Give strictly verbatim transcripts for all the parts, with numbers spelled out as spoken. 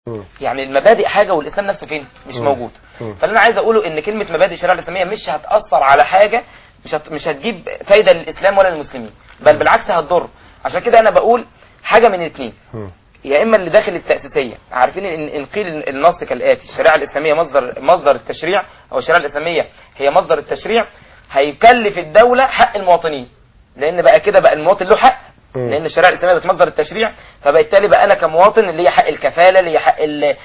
يعني المبادئ حاجه والاسلام نفسه فين مش م. موجود. م. فاللي انا عايز اقوله ان كلمه مبادئ الشريعه الاسلاميه مش هتاثر على حاجه، مش هت... مش هتجيب فايده للاسلام ولا للمسلمين، بل بالعكس هتضر. عشان كده انا بقول حاجه من الاثنين، يا اما اللي داخل التاسيسيه عارفين ان ان قيل النص كالاتي: الشريعه الاسلاميه مصدر مصدر التشريع، او الشريعه الاسلاميه هي مصدر التشريع، هيكلف الدوله حق المواطنين، لان بقى كده بقى المواطن له حق، لان الشريعه الاسلاميه بتمصدر التشريع، فبالتالي بقى انا كمواطن اللي لي حق الكفاله، اللي لي حق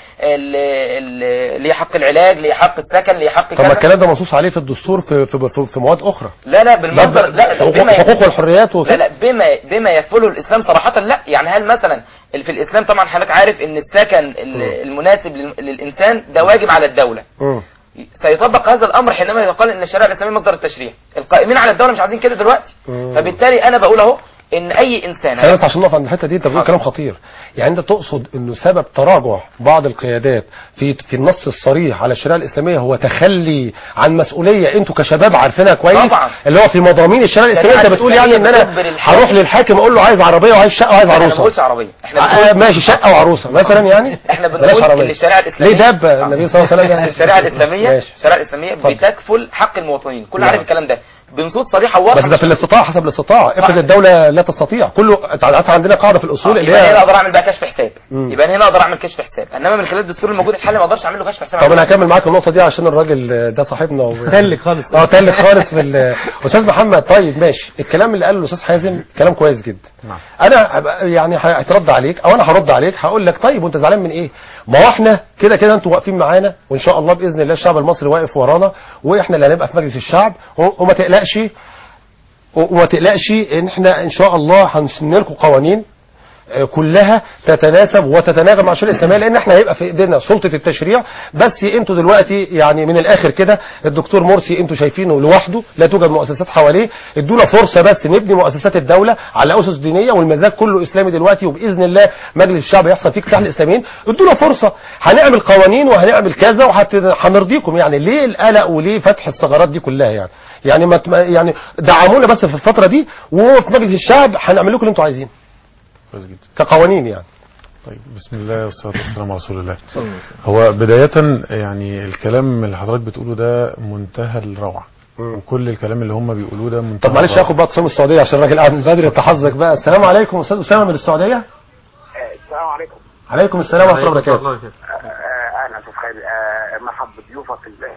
اللي لي حق العلاج، اللي لي حق السكن، اللي لي حق كذا. طب الكلام ده منصوص عليه في الدستور في في, في مواد اخرى؟ لا لا بالمصدر، لا حقوق والحريات وكده. لا لا بما بما يكفله الاسلام صراحه. لا يعني هل مثلا في الاسلام طبعا حضرتك عارف ان السكن المناسب للانسان ده واجب على الدوله. م. سيطبق هذا الامر حينما يقال ان الشريعه الاسلاميه مصدر التشريع. القائمين على الدوله مش عايزين كده دلوقتي. م. فبالتالي انا بقول اهو ان اي انسان، بس عشان نقف عند الحته دي، انت بتقول كلام خطير. يعني انت تقصد انه سبب تراجع بعض القيادات في في النص الصريح على الشريعه الاسلاميه هو تخلي عن مسؤوليه انتوا كشباب عارفينها كويس طبعا، اللي هو في مضامين الشريعه الاسلاميه. انت بتقول يعني ان انا هروح للحاكم اقول له عايز عربيه وعايز شقه وعايز عروسه؟ احنا ما بنقولش عربيه، احنا بنقول ماشي شقه وعروسه مثلا. يعني احنا بنقول ان الشريعه الاسلاميه ليه داب النبي صلى الله عليه وسلم يعني الشريعه الاسلاميه الشريعه الاسلاميه بتكفل حق المواطنين، كل عارف الكلام ده بنصوص صريحه وواضحه. بس ده في الاستطاعه، حسب الاستطاعه. افرض الدوله لا تستطيع كله. انت عندنا قاعده في الاصول اللي هي هنا اقدر اعمل بقى كشف حساب، يبقى هنا اقدر اعمل كشف حساب، انما من خلال الدستور الموجود الحالي ما اقدرش اعمل له كشف حساب. طب انا هكمل معاك النقطه دي عشان الراجل ده صاحبنا و... تلك خالص اه تلك خالص في استاذ محمد. طيب ماشي، الكلام اللي قاله الاستاذ حازم كلام كويس جدا. نعم. انا يعني هترد عليك او انا هرد عليك، هقول لك طيب وانت زعلان من ايه؟ ما هو احنا كده كده انتوا واقفين معانا، وان شاء الله باذن الله الشعب المصري واقف ورانا، واحنا اللي هنبقى في مجلس الشعب، وما تقلقش وما تقلقش ان احنا ان شاء الله هنسن لكم قوانين كلها تتناسب وتتناغم مع الشريعه الاسلاميه، لان احنا هيبقى في ايدينا سلطه التشريع. بس انتوا دلوقتي يعني من الاخر كده الدكتور مرسي انتوا شايفينه لوحده، لا توجد مؤسسات حواليه. ادونا فرصه بس نبني مؤسسات الدوله على اسس دينيه، والمزاج كله اسلامي دلوقتي، وباذن الله مجلس الشعب يحصل فيه اكتساح الاسلاميين. ادونا فرصه، هنعمل قوانين وهنعمل كذا وهنرضيكم. يعني ليه القلق وليه فتح الثغرات دي كلها؟ يعني يعني ما يعني دعمونا بس في الفتره دي، وفي مجلس الشعب هنعمل لكم اللي انتوا عايزينه كويس جدا كقوانين يعني. طيب بسم الله والصلاه والسلام على رسول الله. هو بدايه يعني الكلام اللي حضرتك بتقوله ده منتهى الروعه، وكل الكلام اللي هم بيقولوه ده منتهى. طب معلش اخد بقى اتصال من السعوديه عشان الراجل قاعد من بدري. انت حظك بقى. السلام عليكم استاذ اسامه من السعوديه. السلام عليكم. عليكم السلام ورحمه الله وبركاته. اهلا استاذ خالد، مرحبا بضيوفك.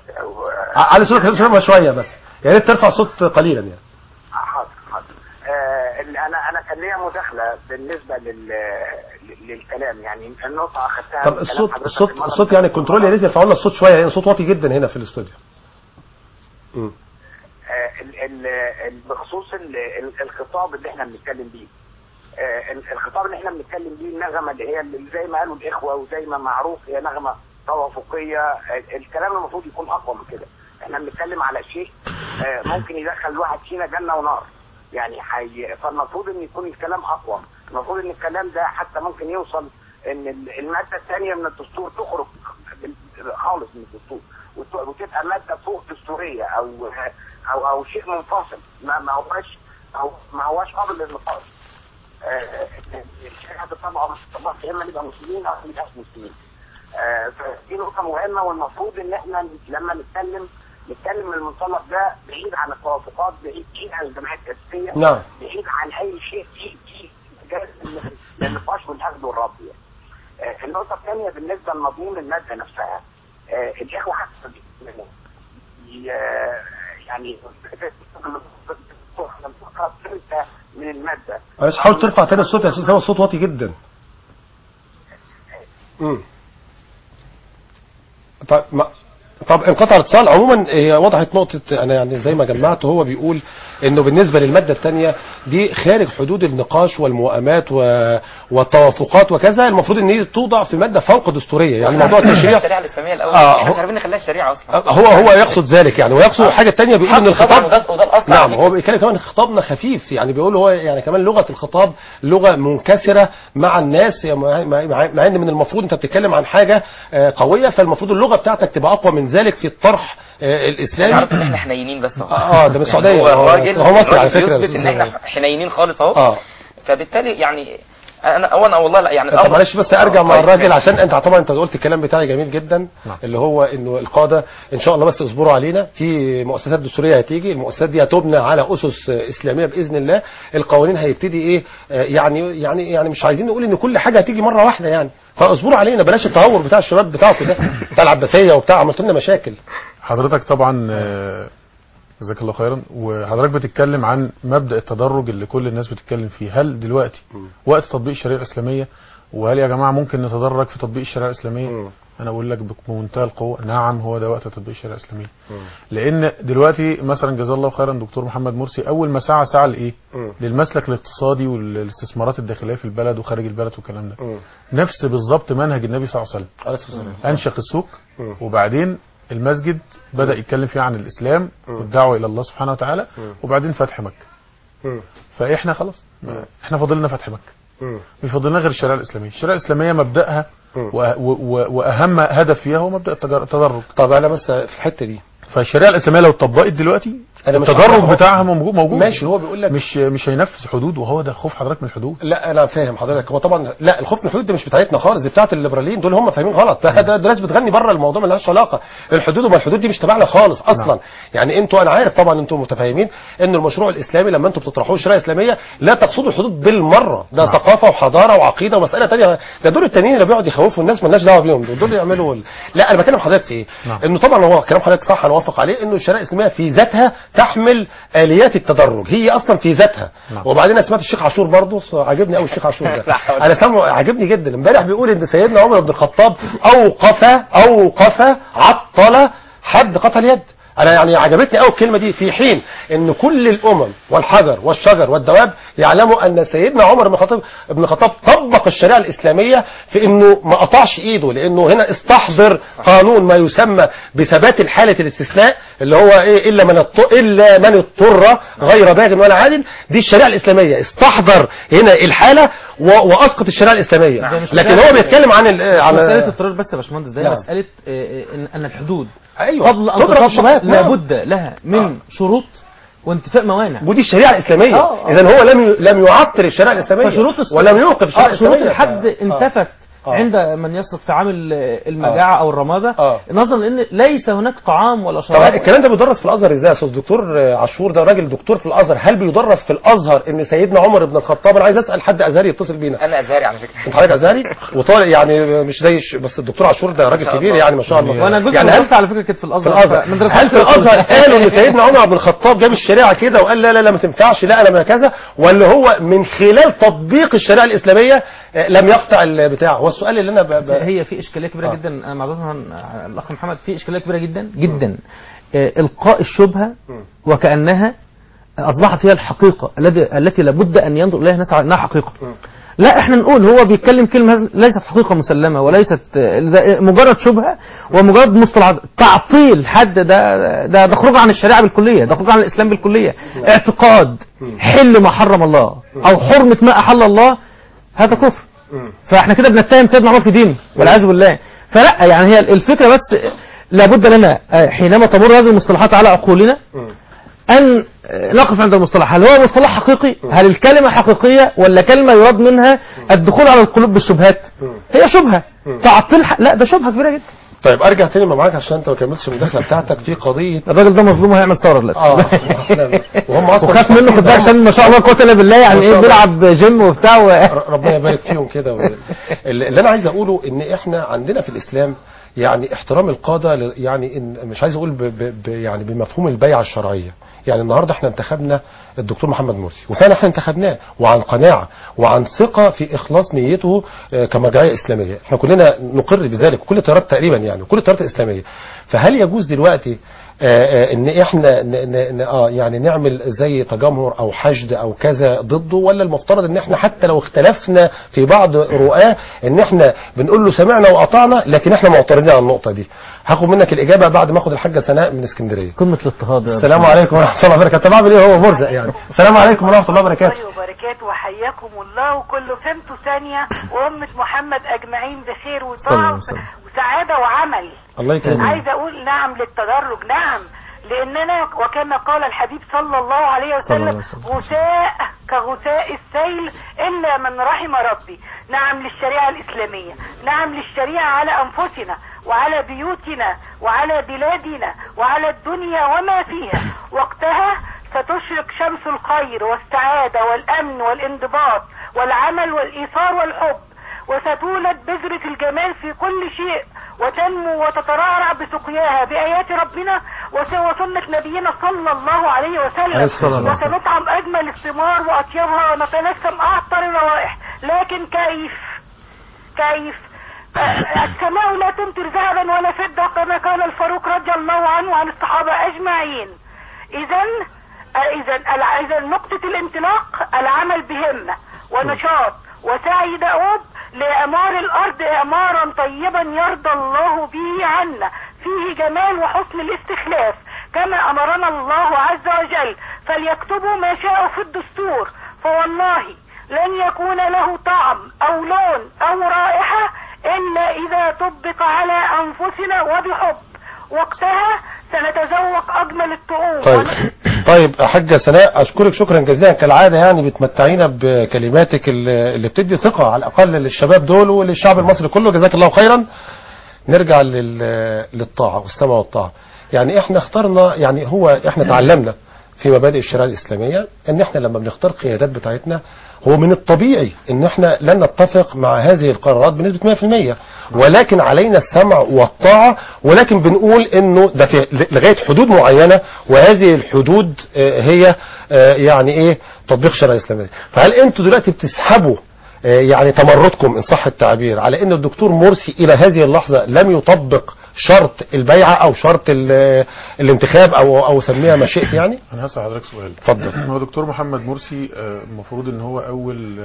على صوتك شويه بس، يا ريت ترفع الصوت قليلا يعني. حاضر حاضر. آه انا انا كان ليا مداخله بالنسبه لل للكلام، يعني النقطه اخذتها. طب الصوت الصوت الصوت يعني الكنترول يا ريت يرفعوا لنا الصوت شويه، يعني صوت واطي جدا هنا في الاستوديو. امم بخصوص الخطاب اللي احنا بنتكلم بيه، آه الخطاب اللي احنا بنتكلم بيه النغمه اللي هي اللي زي ما قالوا الاخوه وزي ما معروف هي نغمه توافقيه. الكلام المفروض يكون اقوى من كده. احنا بنتكلم على شيء آه ممكن يدخل الواحد فينا جنه ونار، يعني حي... فالمفروض ان يكون الكلام اقوى. المفروض ان الكلام ده حتى ممكن يوصل ان الماده الثانيه من الدستور تخرج خالص من الدستور وتبقى ماده فوق دستوريه او او او شيء منفصل، ما ما هوش او ما هوش قابل للنقاش. الشريعه طبعا طبعا اما نبقى مسلمين او ما نبقاش مسلمين. آه فدي نقطه مهمه، والمفروض ان احنا لما نتكلم نتكلم من المنطلق ده بعيد عن التوافقات، بعيد بعيد عن الجماعات التاسيسيه، نعم، بعيد عن اي شيء في في جانب للنقاش والاخذ والرد. يعني آه النقطه الثانيه بالنسبه لمضمون الماده نفسها، آه الاخوه حتى يعني من الماده. معلش حاول ترفع تاني الصوت يا استاذ، هو الصوت واطي جدا. امم طب ما طب انقطع الاتصال. عموما هي وضحت نقطه، انا يعني زي ما جمعت، هو بيقول انه بالنسبه للماده الثانيه دي خارج حدود النقاش والموائمات والتوافقات وكذا، المفروض ان هي توضع في ماده فوق دستوريه. يعني موضوع التشريع الشريعه الاسلاميه الاول آه احنا مش عارفين نخليها الشريعه اصلا. هو هو يقصد ذلك يعني، ويقصد آه. حاجه ثانيه بيقول ان الخطاب نعم هو بيتكلم كمان خطابنا خفيف، يعني بيقول هو يعني كمان لغه الخطاب لغه منكسره مع الناس، مع ان من المفروض انت بتتكلم عن حاجه قويه، فالمفروض اللغه بتاعتك تبقى اقوى من ذلك في الطرح الاسلامي. عارف ان احنا حنينين بس اهو. اه ده من السعوديه. هو الراجل هو مصري على فكره، ان احنا حنينين خالص اهو. اه فبالتالي يعني انا وانا والله لا يعني طب معلش بس ارجع مع الراجل عشان انت طبعا انت قلت الكلام بتاعي جميل جدا نعم. اللي هو انه القاده ان شاء الله بس اصبروا علينا في مؤسسات دستوريه هتيجي، المؤسسات دي هتبنى على اسس اسلاميه باذن الله، القوانين هيبتدي ايه يعني يعني يعني مش عايزين نقول ان كل حاجه هتيجي مره واحده يعني، فاصبروا علينا بلاش التهور بتاع الشباب بتاعكم ده بتاع العباسيه وبتاع عملت لنا مشاكل. حضرتك طبعا جزاك الله خيرا، وحضرتك بتتكلم عن مبدأ التدرج اللي كل الناس بتتكلم فيه، هل دلوقتي وقت تطبيق الشريعة الإسلامية؟ وهل يا جماعة ممكن نتدرج في تطبيق الشريعة الإسلامية؟ م. أنا أقول لك بمنتهى القوة نعم، هو ده وقت تطبيق الشريعة الإسلامية. م. لأن دلوقتي مثلا جزاه الله خيرا دكتور محمد مرسي أول ما سعى سعى لإيه؟ للمسلك الاقتصادي والاستثمارات الداخلية في البلد وخارج البلد والكلام ده. م. نفس بالظبط منهج النبي صلى الله عليه وسلم. أنشق السوق م. وبعدين المسجد بدأ يتكلم فيه عن الإسلام والدعوة إلى الله سبحانه وتعالى، وبعدين فتح مكة. فإحنا خلاص إحنا فضلنا فتح مكة، مش فضلنا غير الشريعة الإسلامية. الشريعة الإسلامية مبدأها وأهم هدف فيها هو مبدأ التدرج. طب أنا بس في الحتة دي، فالشريعة الإسلامية لو اتطبقت دلوقتي التدرج بتاعها موجود ماشي، هو بيقول لك مش مش هينفذ حدود، وهو ده الخوف حضرتك من الحدود. لا انا فاهم حضرتك، هو طبعا لا الخوف من الحدود دي مش بتاعتنا خالص، دي بتاعت الليبراليين دول، هم فاهمين غلط. ده ده ناس بتغني بره الموضوع، ما لهاش علاقه الحدود، وما الحدود دي مش تبعنا خالص اصلا. نعم. يعني انتوا انا عارف طبعا انتوا متفاهمين ان المشروع الاسلامي لما انتوا بتطرحوه الشريعه الاسلاميه لا تقصدوا الحدود بالمره، ده نعم. ثقافه وحضاره وعقيده ومساله ثانيه، ده دول التانيين اللي بيقعدوا يخوفوا الناس مالناش دعوه بيهم، دول دول يعملوا ال... لا انا بكلم حضرتك في ايه؟ نعم. انه طبعا هو كلام حضرتك صح، انا اوافق عليه انه الشريعه الاسلاميه في ذاتها تحمل اليات التدرج، هي اصلا في ذاتها. نعم. وبعدين انا سمعت الشيخ عاشور برضه، عجبني قوي الشيخ عاشور ده انا سامعه عجبني جدا امبارح، بيقول ان سيدنا عمر بن الخطاب اوقف اوقف عطل حد قطع اليد. انا يعني عجبتني قوي الكلمه دي، في حين ان كل الامم والحجر والشجر والدواب يعلموا ان سيدنا عمر بن الخطاب ابن الخطاب طبق الشريعه الاسلاميه في انه ما قطعش ايده، لانه هنا استحضر قانون ما يسمى بثبات الحاله الاستثناء اللي هو ايه الا من اضطر الا من اضطر غير باغ ولا عاد، دي الشريعه الاسلاميه استحضر هنا الحاله واسقط الشريعه الاسلاميه. لكن هو بيتكلم عن عن مساله الاضطرار بس يا باشمهندس، ده نعم. مساله ان الحدود أيوة. قبل ان تطبق لابد لها من آه. شروط وانتفاء موانع، ودي الشريعه الاسلاميه. اذا هو لم لم يعطل الشريعه الاسلاميه ولم يوقف الشريعه الاسلاميه. شروط الحد انتفت آه. عند من يصرف في عامل المجاعه آه. او الرماده آه. نظرا لان ليس هناك طعام ولا شراب. طب الكلام ده بيدرس في الازهر ازاي يا استاذ دكتور عاشور؟ ده راجل دكتور في الازهر، هل بيدرس في الازهر ان سيدنا عمر بن الخطاب، انا عايز اسال حد ازهري يتصل بينا. انا ازهري على فكره. انت حضرتك ازهري وطالع يعني مش زي بس الدكتور عاشور ده راجل كبير يعني ما شاء الله. وانا جزء يعني هل على فكره كنت في الازهر, في الأزهر. هل في الازهر قالوا ان سيدنا عمر بن الخطاب جاب الشريعه كده وقال لا لا لا ما تنفعش، لا انا كذا، ولا هو من خلال تطبيق الشريعه الاسلاميه لم يقطع البتاع؟ هو السؤال اللي انا ب... ب... هي في اشكاليه كبيره آه. جدا، انا معذره الاخ محمد، في اشكاليه كبيره جدا جدا آه القاء الشبهه وكانها اصبحت هي الحقيقه الذي التي لابد ان ينظر اليها الناس انها حقيقه. م. لا احنا نقول هو بيتكلم كلمه ليست حقيقه مسلمه وليست مجرد شبهه ومجرد مصطلحات، تعطيل حد ده ده ده خروج عن الشريعه بالكليه، ده خروج عن الاسلام بالكليه. م. اعتقاد حل ما حرم الله او حرمه ما احل الله هذا كفر. فاحنا كده بنتهم سيدنا عمر في دينه والعياذ بالله. فلا يعني هي الفكره بس لابد لنا حينما تمر هذه المصطلحات على عقولنا ان نقف عند المصطلح، هل هو مصطلح حقيقي؟ هل الكلمه حقيقيه ولا كلمه يراد منها الدخول على القلوب بالشبهات؟ هي شبهه تعطيل، لا ده شبهه كبيره جدا. طيب ارجع تاني معاك عشان انت ما كملتش المداخله بتاعتك في قضيه الراجل ده مظلوم هيعمل ثوره دلوقتي. اه وهم اصلا وخاف منه خد بالك عشان ما شاء الله قوه الا بالله، يعني ايه بيلعب جيم وبتاع و... ربنا يبارك فيهم كده و... اللي انا عايز اقوله ان احنا عندنا في الاسلام يعني احترام القاده، يعني إن مش عايز اقول ب... ب... يعني بمفهوم البيعه الشرعيه. يعني النهارده احنا انتخبنا الدكتور محمد مرسي، وفعلا احنا انتخبناه وعن قناعه وعن ثقه في اخلاص نيته كمرجعيه اسلاميه، احنا كلنا نقر بذلك، كل التيارات تقريبا يعني كل التيارات الاسلاميه. فهل يجوز دلوقتي آه ان احنا ن ن اه يعني نعمل زي تجمهر او حشد او كذا ضده، ولا المفترض ان احنا حتى لو اختلفنا في بعض رؤاه ان احنا بنقول له سمعنا وأطعنا، لكن احنا معترضين على النقطه دي؟ هاخد منك الاجابه بعد ما اخد الحاجه سناء من اسكندريه. قمه الاضطهاد. السلام عليكم ورحمه الله وبركاته. طبعا ايه هو مرزق يعني. السلام عليكم ورحمه الله وبركاته. الله وبركاته، وحياكم الله، وكل سنه ثانيه وامه محمد اجمعين بخير وطاعه وسعاده وعمل. الله يكرمك. عايزه اقول نعم للتدرج، نعم لاننا وكما قال الحبيب صلى الله عليه وسلم غثاء كغثاء السيل الا من رحم ربي. نعم للشريعة الاسلامية، نعم للشريعة على انفسنا وعلى بيوتنا وعلى بلادنا وعلى الدنيا وما فيها. وقتها ستشرق شمس الخير والسعادة والامن والانضباط والعمل والايثار والحب، وستولد بذرة الجمال في كل شيء، وتنمو وتترعرع بسقياها بآيات ربنا وسنة نبينا صلى الله عليه وسلم، وسنطعم أجمل الثمار وأطيبها ونتنسم أعطر الروائح. لكن كيف كيف السماء لا تمطر ذهبا ولا فضة كما قال الفاروق رضي الله عنه وعن الصحابة أجمعين. إذا إذا إذا نقطة الانطلاق العمل بهمة ونشاط وسعي دؤوب لإعمار الأرض إعمارا طيبا يرضى الله به عنا، فيه جمال وحسن الاستخلاف كما أمرنا الله عز وجل. فليكتبوا ما شاءوا في الدستور، فوالله لن يكون له طعم أو لون أو رائحة إلا إذا طبق على أنفسنا وبحب. وقتها سنتذوق أجمل الطعوم. طيب طيب حاجة سناء، أشكرك شكرا جزيلا كالعادة، يعني بتمتعينا بكلماتك اللي بتدي ثقة على الأقل للشباب دول وللشعب المصري كله، جزاك الله خيرا. نرجع للطاعة والسمع والطاعة. يعني احنا اخترنا، يعني هو احنا تعلمنا في مبادئ الشريعة الإسلامية ان احنا لما بنختار قيادات بتاعتنا هو من الطبيعي ان احنا لن نتفق مع هذه القرارات بنسبة مئة في المئة، ولكن علينا السمع والطاعة، ولكن بنقول انه ده في لغاية حدود معينة، وهذه الحدود هي يعني ايه تطبيق الشريعة الإسلامية. فهل انتوا دلوقتي بتسحبوا يعني تمردكم إن صح التعبير على ان الدكتور مرسي الى هذه اللحظة لم يطبق شرط البيعة او شرط الانتخاب او او سميها ما شئت؟ يعني انا هسأل حضرتك سؤال. اتفضل. هو دكتور محمد مرسي المفروض ان هو اول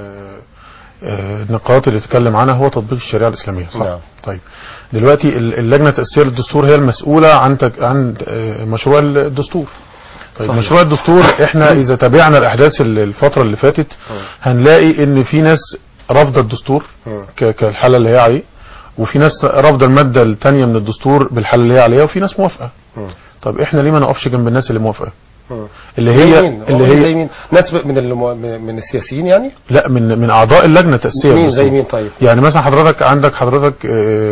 النقاط اللي اتكلم عنها هو تطبيق الشريعة الإسلامية، صح؟ نعم. طيب دلوقتي اللجنة التأسيسية للدستور هي المسؤولة عن عن مشروع الدستور. طيب صحيح. مشروع الدستور احنا اذا تابعنا الاحداث الفترة اللي فاتت هنلاقي ان في ناس رافضة الدستور كالحالة اللي هي عليه، وفي ناس رافضة المادة الثانية من الدستور بالحالة اللي هي عليها، وفي ناس موافقة. طب احنا ليه ما نقفش جنب الناس اللي موافقة؟ اللي هي اللي هي زي مين؟ ناس من من السياسيين يعني؟ لا، من من اعضاء اللجنة التأسيسية. مين زي مين طيب؟ يعني مثلا حضرتك عندك حضرتك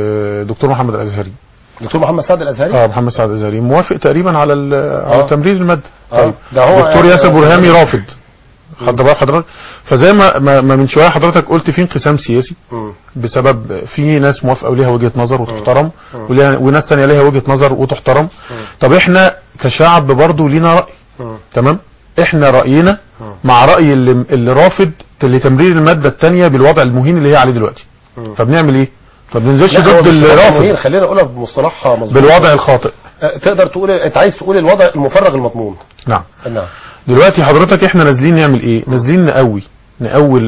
دكتور محمد الازهري، دكتور محمد سعد الازهري اه محمد سعد الازهري موافق تقريبا على آه. على تمرير المادة. آه. طيب ده هو دكتور ياسر برهامي رافض. خد بال حضرتك؟ فزي ما ما من شويه حضرتك قلت في انقسام سياسي م. بسبب في ناس موافقه وليها وجهه نظر وتحترم، وناس ثانيه ليها وجهه نظر وتحترم. م. طب احنا كشعب برضه لينا راي. م. تمام؟ احنا راينا م. مع راي اللي, اللي رافض لتمرير الماده الثانيه بالوضع المهين اللي هي عليه دلوقتي. م. فبنعمل ايه؟ فبننزلش ضد اللي رافض. خلينا نقولها بمصطلحها مظبوط، بالوضع الخاطئ. تقدر تقول انت عايز تقول الوضع المفرغ المضمون. نعم. نعم. دلوقتي حضرتك احنا نازلين نعمل ايه؟ نازلين نقوي نقوي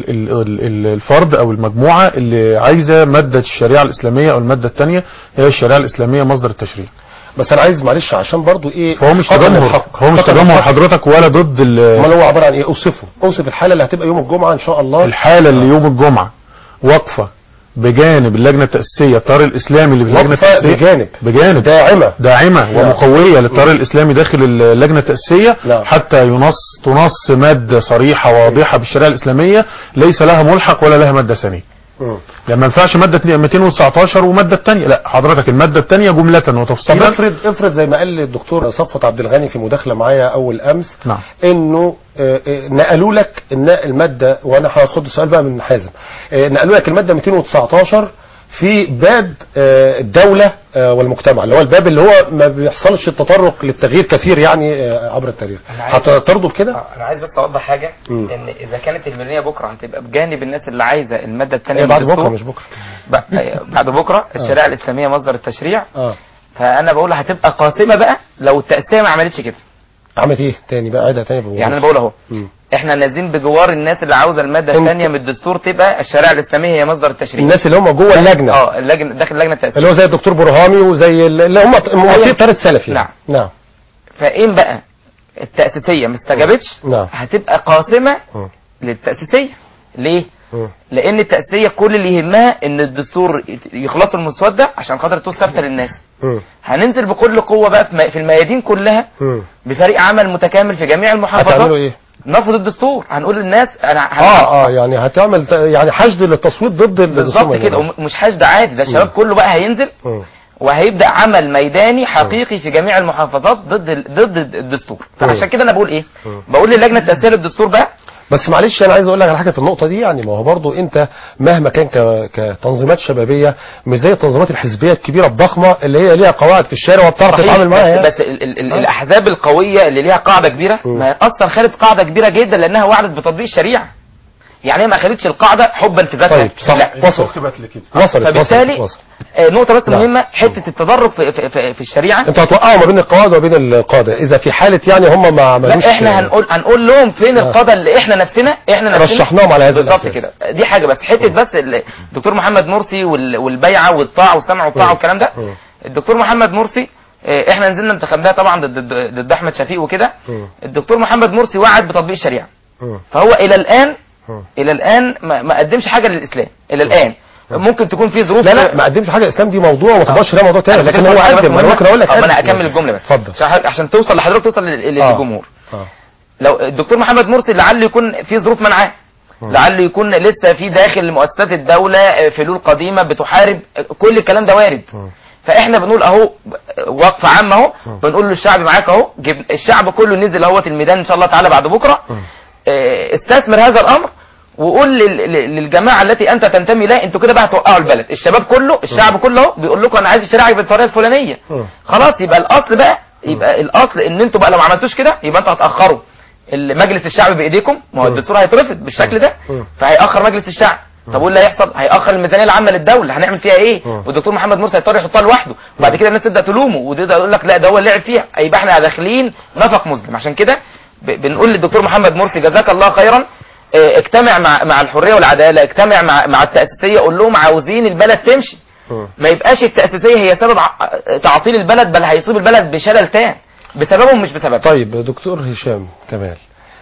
الفرد او المجموعة اللي عايزة مادة الشريعة الاسلامية او المادة الثانية هي الشريعة الاسلامية مصدر التشريع. بس انا عايز معلش عشان برضو ايه، هو مش تجمهر، هو مش تجمهر حضرتك ولا ضد ال امال هو عبارة عن ايه؟ اوصفه، اوصف الحالة اللي هتبقى يوم الجمعة ان شاء الله. الحالة اللي يوم الجمعة واقفة بجانب اللجنة التأسيسية التيار الإسلامي اللي في اللجنة التأسيسية، بجانب بجانب داعمة داعمة ومقوية للتيار الإسلامي داخل اللجنة التأسيسية، حتى ينص تنص مادة صريحة واضحة بالشريعة الإسلامية ليس لها ملحق ولا لها مادة ثانية. لما ما ينفعش مادة مئتين وتسعتاشر ومادة الثانية، لا حضرتك المادة الثانية جملة وتفصيلا. افرض افرض زي ما قال الدكتور صفوت عبد الغني في مداخلة معايا اول امس، نعم. انه نقلوا لك ان المادة، وانا هاخد السؤال بقى من حازم، نقلوا لك المادة مئتين وتسعتاشر في باب الدولة والمجتمع، اللي هو الباب اللي هو ما بيحصلش التطرق للتغيير كثير يعني عبر التاريخ. هترضوا بكده؟ انا عايز بس اوضح حاجة، م. ان اذا كانت المليونية بكرة هتبقى بجانب الناس اللي عايزة المادة الثانية بعد بكرة مش بكرة بعد بكرة الشريعة الإسلامية مصدر التشريع. اه فانا بقول هتبقى قاسمة بقى لو التأسيسية ما عملتش كده. عملت ايه تاني بقى؟ عيدها تاني بقول. يعني انا بقول اهو احنا نازلين بجوار الناس اللي عاوزه الماده الثانيه من الدستور تبقى الشريعه الاسلاميه هي مصدر التشريع. الناس اللي هم جوه اللجنه، اه اللجنه داخل اللجنه التأسيسية اللي هو زي الدكتور برهامي وزي اللي هم موافقين طريقه سلفي. نعم نعم. فاين بقى التأسيسية ما استجابتش، نعم. هتبقى قاسمه م. للتأسيسية. ليه؟ م. لان التأسيسية كل اللي يهمها ان الدستور يخلصوا المسوده عشان خاطر تكون ثابته للناس. هننزل بكل قوه بقى في الميادين كلها بفريق عمل متكامل في جميع المحافظات. هتعملوا ايه؟ نفض الدستور، هنقول للناس انا اه اه يعني هتعمل يعني حشد للتصويت ضد الدستور بالظبط كده، ومش حشد عادي، ده الشباب كله بقى هينزل م. وهيبدا عمل ميداني حقيقي في جميع المحافظات ضد ضد الدستور. فعشان كده انا بقول ايه؟ بقول للجنه التاسيسيه للدستور بقى، بس معلش انا عايز اقول لك على حاجه في النقطه دي، يعني ما هو برضه انت مهما كان كتنظيمات شبابيه مش زي التنظيمات الحزبيه الكبيره الضخمه اللي هي ليها قواعد في الشارع وبتعرف تتعامل معاها يعني. بس ال ال ال الاحزاب القويه اللي ليها قاعده كبيره ما اصلا خدت قاعده كبيره جدا لانها وعدت بتطبيق الشريعه، يعني ما خدتش القاعده حبا في ذاتها. طيب صح، وصلت وصلت فبالتالي وصل. نقطة بس مهمة، حتة التدرج في, في, في, في الشريعة. انت هتوقعوا ما بين القواعد وبين القادة اذا في حالة يعني هم ما عملوش. لا احنا هنقول هنقول لهم فين القادة اللي احنا نفسنا احنا نفسنا رشحناهم على هذا الاساس. بالظبط كده، دي حاجة بس. حتة بس الدكتور محمد مرسي والبيعة والطاعة والسمع والطاعة والكلام ده، الدكتور محمد مرسي احنا نزلنا انتخابنا طبعا ضد ضد احمد شفيق وكده. الدكتور محمد مرسي وعد بتطبيق الشريعة، فهو الى الان الى الان ما قدمش حاجة للاسلام الى الان. ممكن تكون في ظروف. لا لا ما قدمش حاجه الاسلام، دي موضوع وما تبقاش ده موضوع تاني، لكن هو قدم. انا ممكن اقول لك انا اكمل الجمله بس اتفضل عشان توصل لحضرتك توصل للجمهور. آه. لو الدكتور محمد مرسي لعله يكون في ظروف منعاه، لعله يكون لسه في داخل مؤسسات الدوله فلول قديمه بتحارب، كل الكلام ده وارد. فاحنا بنقول اهو وقفه عامه اهو، بنقول للشعب معاك اهو، الشعب كله نزل اهوت الميدان ان شاء الله تعالى بعد بكره. استثمر هذا الامر وقول للجماعه التي انت تنتمي لها انتوا كده بقى هتوقعوا البلد. الشباب كله الشعب كله بيقول لكم انا عايز الشريعه بالطريقه الفلانيه. خلاص يبقى الاصل بقى يبقى الاصل ان انتوا بقى لو ما عملتوش كده يبقى انتوا هتاخروا مجلس الشعب بايديكم. ما هو الدستور هيترفض بالشكل ده فهيأخر مجلس الشعب. طب وايه اللي هيحصل؟ هيأخر الميزانيه العامه للدوله، هنعمل فيها ايه؟ والدكتور محمد مرسي هيضطر يحطها لوحده، وبعد كده الناس تبدا تلومه وتبدا تقول لك لا ده هو اللي لعب فيها، يبقى احنا داخلين نفق مظلم. عشان كده بنقول للدكتور محمد مرسي جزاك الله خيرا، اجتمع مع مع الحريه والعداله، اجتمع مع مع التاسيسيه، قول لهم عاوزين البلد تمشي. ما يبقاش التاسيسيه هي سبب تعطيل البلد، بل هيصيب البلد بشلل تام بسببهم مش بسبب. طيب دكتور هشام كمال،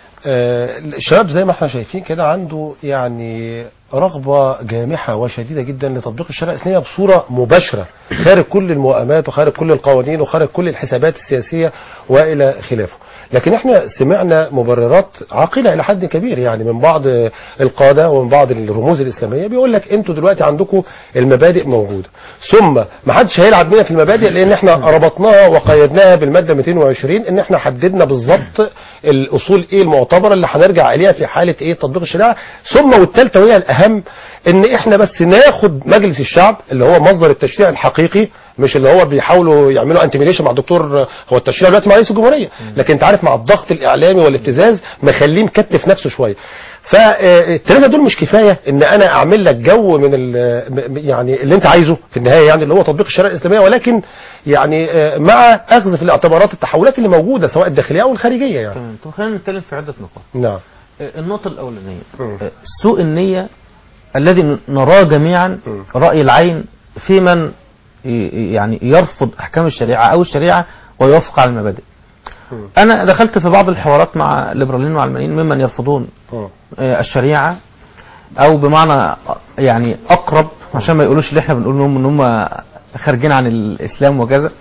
آه الشباب زي ما احنا شايفين كده عنده يعني رغبة جامحة وشديدة جدا لتطبيق الشريعة الإسلامية بصورة مباشرة خارج كل الموائمات وخارج كل القوانين وخارج كل الحسابات السياسية وإلى خلافه. لكن احنا سمعنا مبررات عاقلة إلى حد كبير يعني من بعض القادة ومن بعض الرموز الإسلامية، بيقول لك انتوا دلوقتي عندكم المبادئ موجودة، ثم ما حدش هيلعب بينا في المبادئ لأن احنا ربطناها وقيدناها بالمادة مئتين وعشرين، ان احنا حددنا بالظبط الأصول ايه المعتبرة اللي هنرجع إليها في حالة ايه تطبيق الشريعة. ثم والثالثة وهي الأهم، ان احنا بس ناخد مجلس الشعب اللي هو مصدر التشريع الحقيقي، مش اللي هو بيحاولوا يعملوا انتميليشن مع الدكتور. هو التشريع دلوقتي مع رئيس الجمهوريه، لكن انت عارف مع الضغط الاعلامي والابتزاز مخليه مكتف نفسه شويه. فالثلاثه دول مش كفايه ان انا اعمل لك جو من يعني اللي انت عايزه في النهايه، يعني اللي هو تطبيق الشريعه الاسلاميه، ولكن يعني مع اخذ في الاعتبارات التحولات اللي موجوده سواء الداخليه او الخارجيه يعني. تمام. طب خلينا نتكلم في عده نقاط. نعم. النقطه الاولانيه سوء النيه الذي نراه جميعا، راي العين في من يعني يرفض احكام الشريعه او الشريعه ويوافق على المبادئ. انا دخلت في بعض الحوارات مع الليبراليين وعلمانيين ممن يرفضون الشريعه، او بمعنى يعني اقرب عشان ما يقولوش اللي احنا بنقول لهم ان هم خارجين عن الاسلام وكذا،